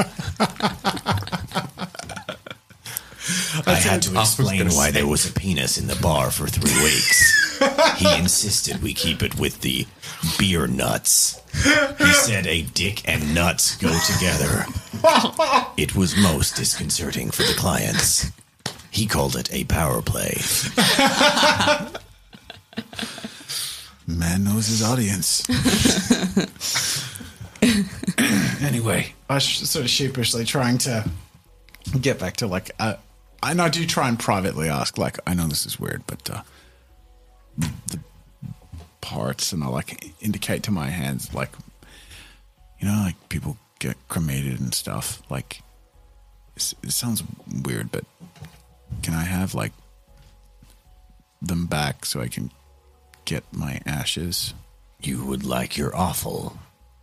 I had to explain why there was a penis in the bar for 3 weeks. He insisted we keep it with the beer nuts. He said a dick and nuts go together. It was most disconcerting for the clients. He called it a power play. Man knows his audience. Anyway, I sort of sheepishly trying to get back to like, and I do try and privately ask, like, I know this is weird, but the parts, and I like indicate to my hands, like, you know, like people get cremated and stuff. Like, it sounds weird, but can I have like them back so I can get my ashes? You would like your offal.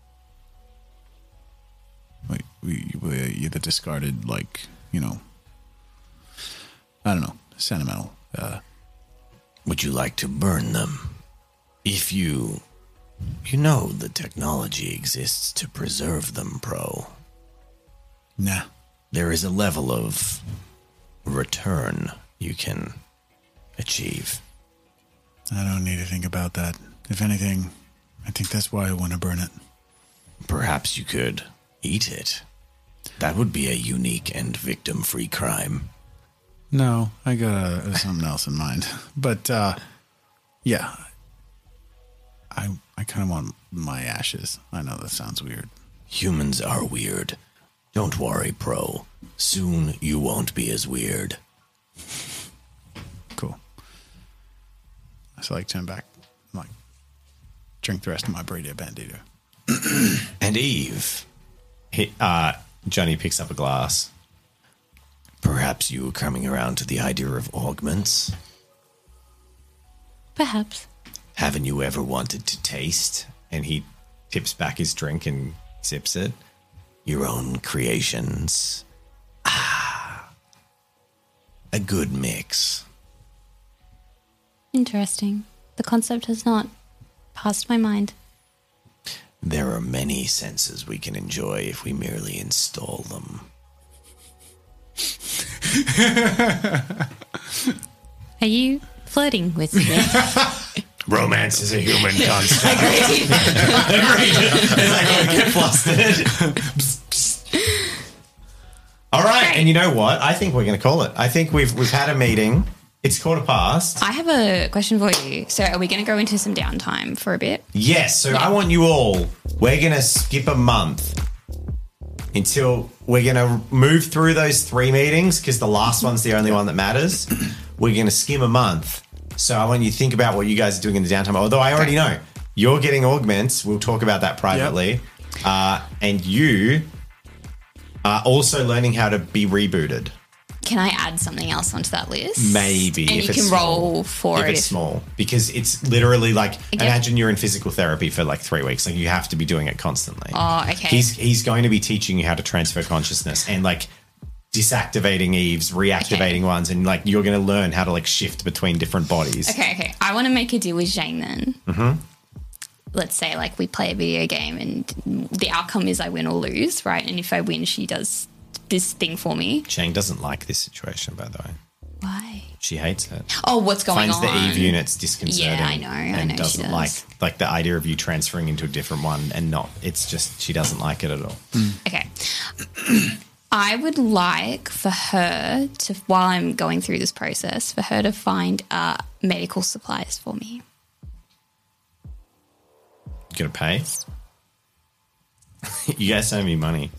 Like, we either discarded, like, you know, I don't know, sentimental. Would you like to burn them? If you know the technology exists to preserve them, Pro. Nah. There is a level of return you can achieve. I don't need to think about that. If anything, I think that's why I want to burn it. Perhaps you could eat it. That would be a unique and victim-free crime. No, I got something else in mind. But, yeah. I kind of want my ashes. I know that sounds weird. Humans are weird. Don't worry, Pro. Soon you won't be as weird. Cool. So, turn back. Drink the rest of my burrito bandito. And Eve, Johnny picks up a glass. perhaps you were coming around to the idea of augments. Perhaps. Haven't you ever wanted to taste? And he tips back his drink and sips it. Your own creations. A good mix. Interesting. The concept has not passed my mind. There are many senses we can enjoy if we merely install them. Are you flirting with me? Romance is a human construct. Get flustered. All right, and you know what? I think we're going to call it. I think we've had a meeting. It's 1:15. I have a question for you. So are we going to go into some downtime for a bit? Yes, so I want you all. We're going to skip a month until we're going to move through those 3 meetings because the last one's the only one that matters. We're going to skim a month. So I want you to think about what you guys are doing in the downtime. Although I already know you're getting augments. We'll talk about that privately. Yep. And you are also learning how to be rebooted. Can I add something else onto that list? Maybe. And if you it's can small. roll for if it. It's small. Because it's literally like, imagine you're in physical therapy for 3 weeks. You have to be doing it constantly. Oh, okay. He's going to be teaching you how to transfer consciousness and disactivating Eve's, reactivating ones, and you're going to learn how to shift between different bodies. Okay. I want to make a deal with Zhang then. Mm-hmm. Let's say we play a video game and the outcome is I win or lose, right? And if I win, she does this thing for me. Chang doesn't like this situation, by the way. Why? She hates it. Oh, what's going on? Finds the Eve units disconcerting. Yeah, I know. And doesn't she does. like the idea of you transferring into a different one and not. It's just she doesn't like it at all. Okay. I would like for her to, while I'm going through this process, for her to find medical supplies for me. You gonna pay? You guys owe me money.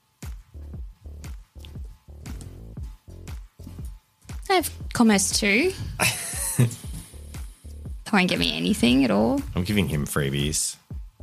I have commerce too. They won't get me anything at all. I'm giving him freebies.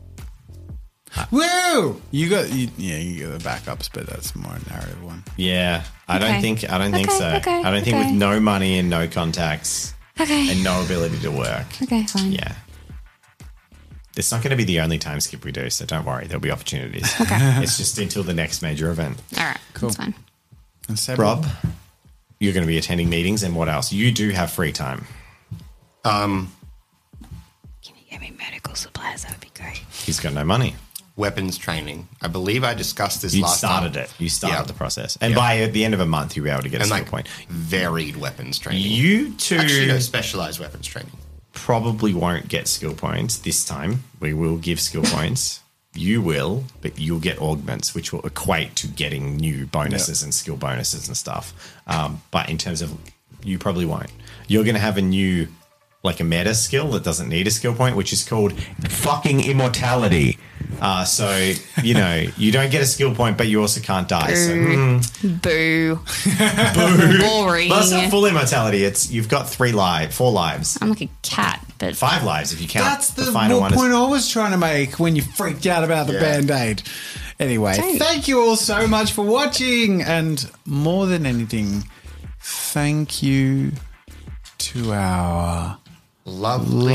Woo! You got the backups, but that's more a narrative one. Yeah, I don't think so. I don't think with no money and no contacts and no ability to work. Okay, fine. Yeah. It's not going to be the only time skip we do, so don't worry. There'll be opportunities. Okay. It's just until the next major event. All right, cool. That's fine. And Seb, Rob, you're going to be attending meetings, and what else? You do have free time. Can you get me medical supplies? That would be great. He's got no money. Weapons training. I believe I discussed this You last started time. it. You started Yeah. the process. And Yeah. by the end of a month, you'll be able to get a And skill point. varied weapons training. You two Actually, no, specialized weapons training. probably won't get skill points this time. We will give skill points. You will, but you'll get augments, which will equate to getting new bonuses and skill bonuses and stuff. But in terms of, you probably won't. You're going to have a new, a meta skill that doesn't need a skill point, which is called fucking immortality. So, you don't get a skill point, but you also can't die. So, Boo. boo. Boring. Well, it's not full immortality. You've got 4 lives. I'm like a cat, but 5 lives if you count. that's the final one. point I was trying to make when you freaked out about the Band-Aid. Anyway, thank you all so much for watching. And more than anything, thank you to our Lovely.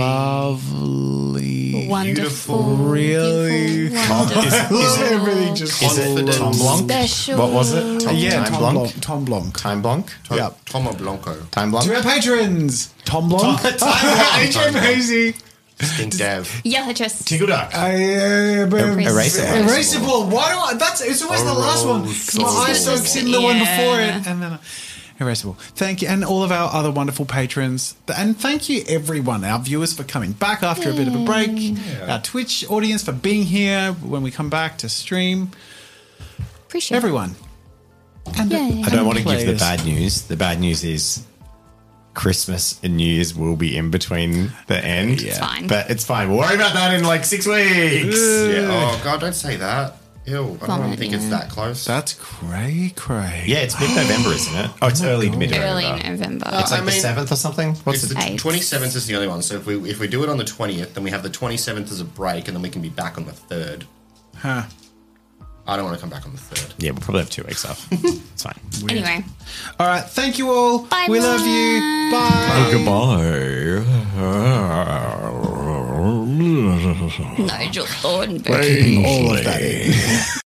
wonderful, really wonderful, everything just Is it Tom Blanc? special. What was it? Tom Blanc? Blanc. Tom Blanc. Time Blanc? Yep. Tomo Blanco. Time Blanc? To our patrons, Tom Blanc, AJ Maisie, Stink Dev. Yellow dress. Tickle Duck. Eraser. Eraser Ball. Why do I? It's always the last one because my eye soaks in the one before it, and then Irresistible. Thank you. And all of our other wonderful patrons. And thank you, everyone, our viewers, for coming back after a bit of a break. Our Twitch audience for being here when we come back to stream. Appreciate Everyone. And Yay. I don't want to give the players. bad news. The bad news is Christmas and New Year's will be in between the end. It's fine. But it's fine. We'll worry about that in like 6 weeks. Yeah. Oh God, don't say that. Ew. I don't Vomit, think it's yeah. that close. That's cray. Yeah, it's mid-November, isn't it? Oh, it's early mid-November. early November. It's like I mean, the 7th or something? What's It's it? the Eighth. 27th is the only one. So if we do it on the 20th, then we have the 27th as a break, and then we can be back on the 3rd. Huh. I don't want to come back on the 3rd. Yeah, we'll probably have 2 weeks off. It's fine. Anyway, All right. Thank you all. Bye, we love you. Bye. Goodbye. Nigel Thornberry. All of that in.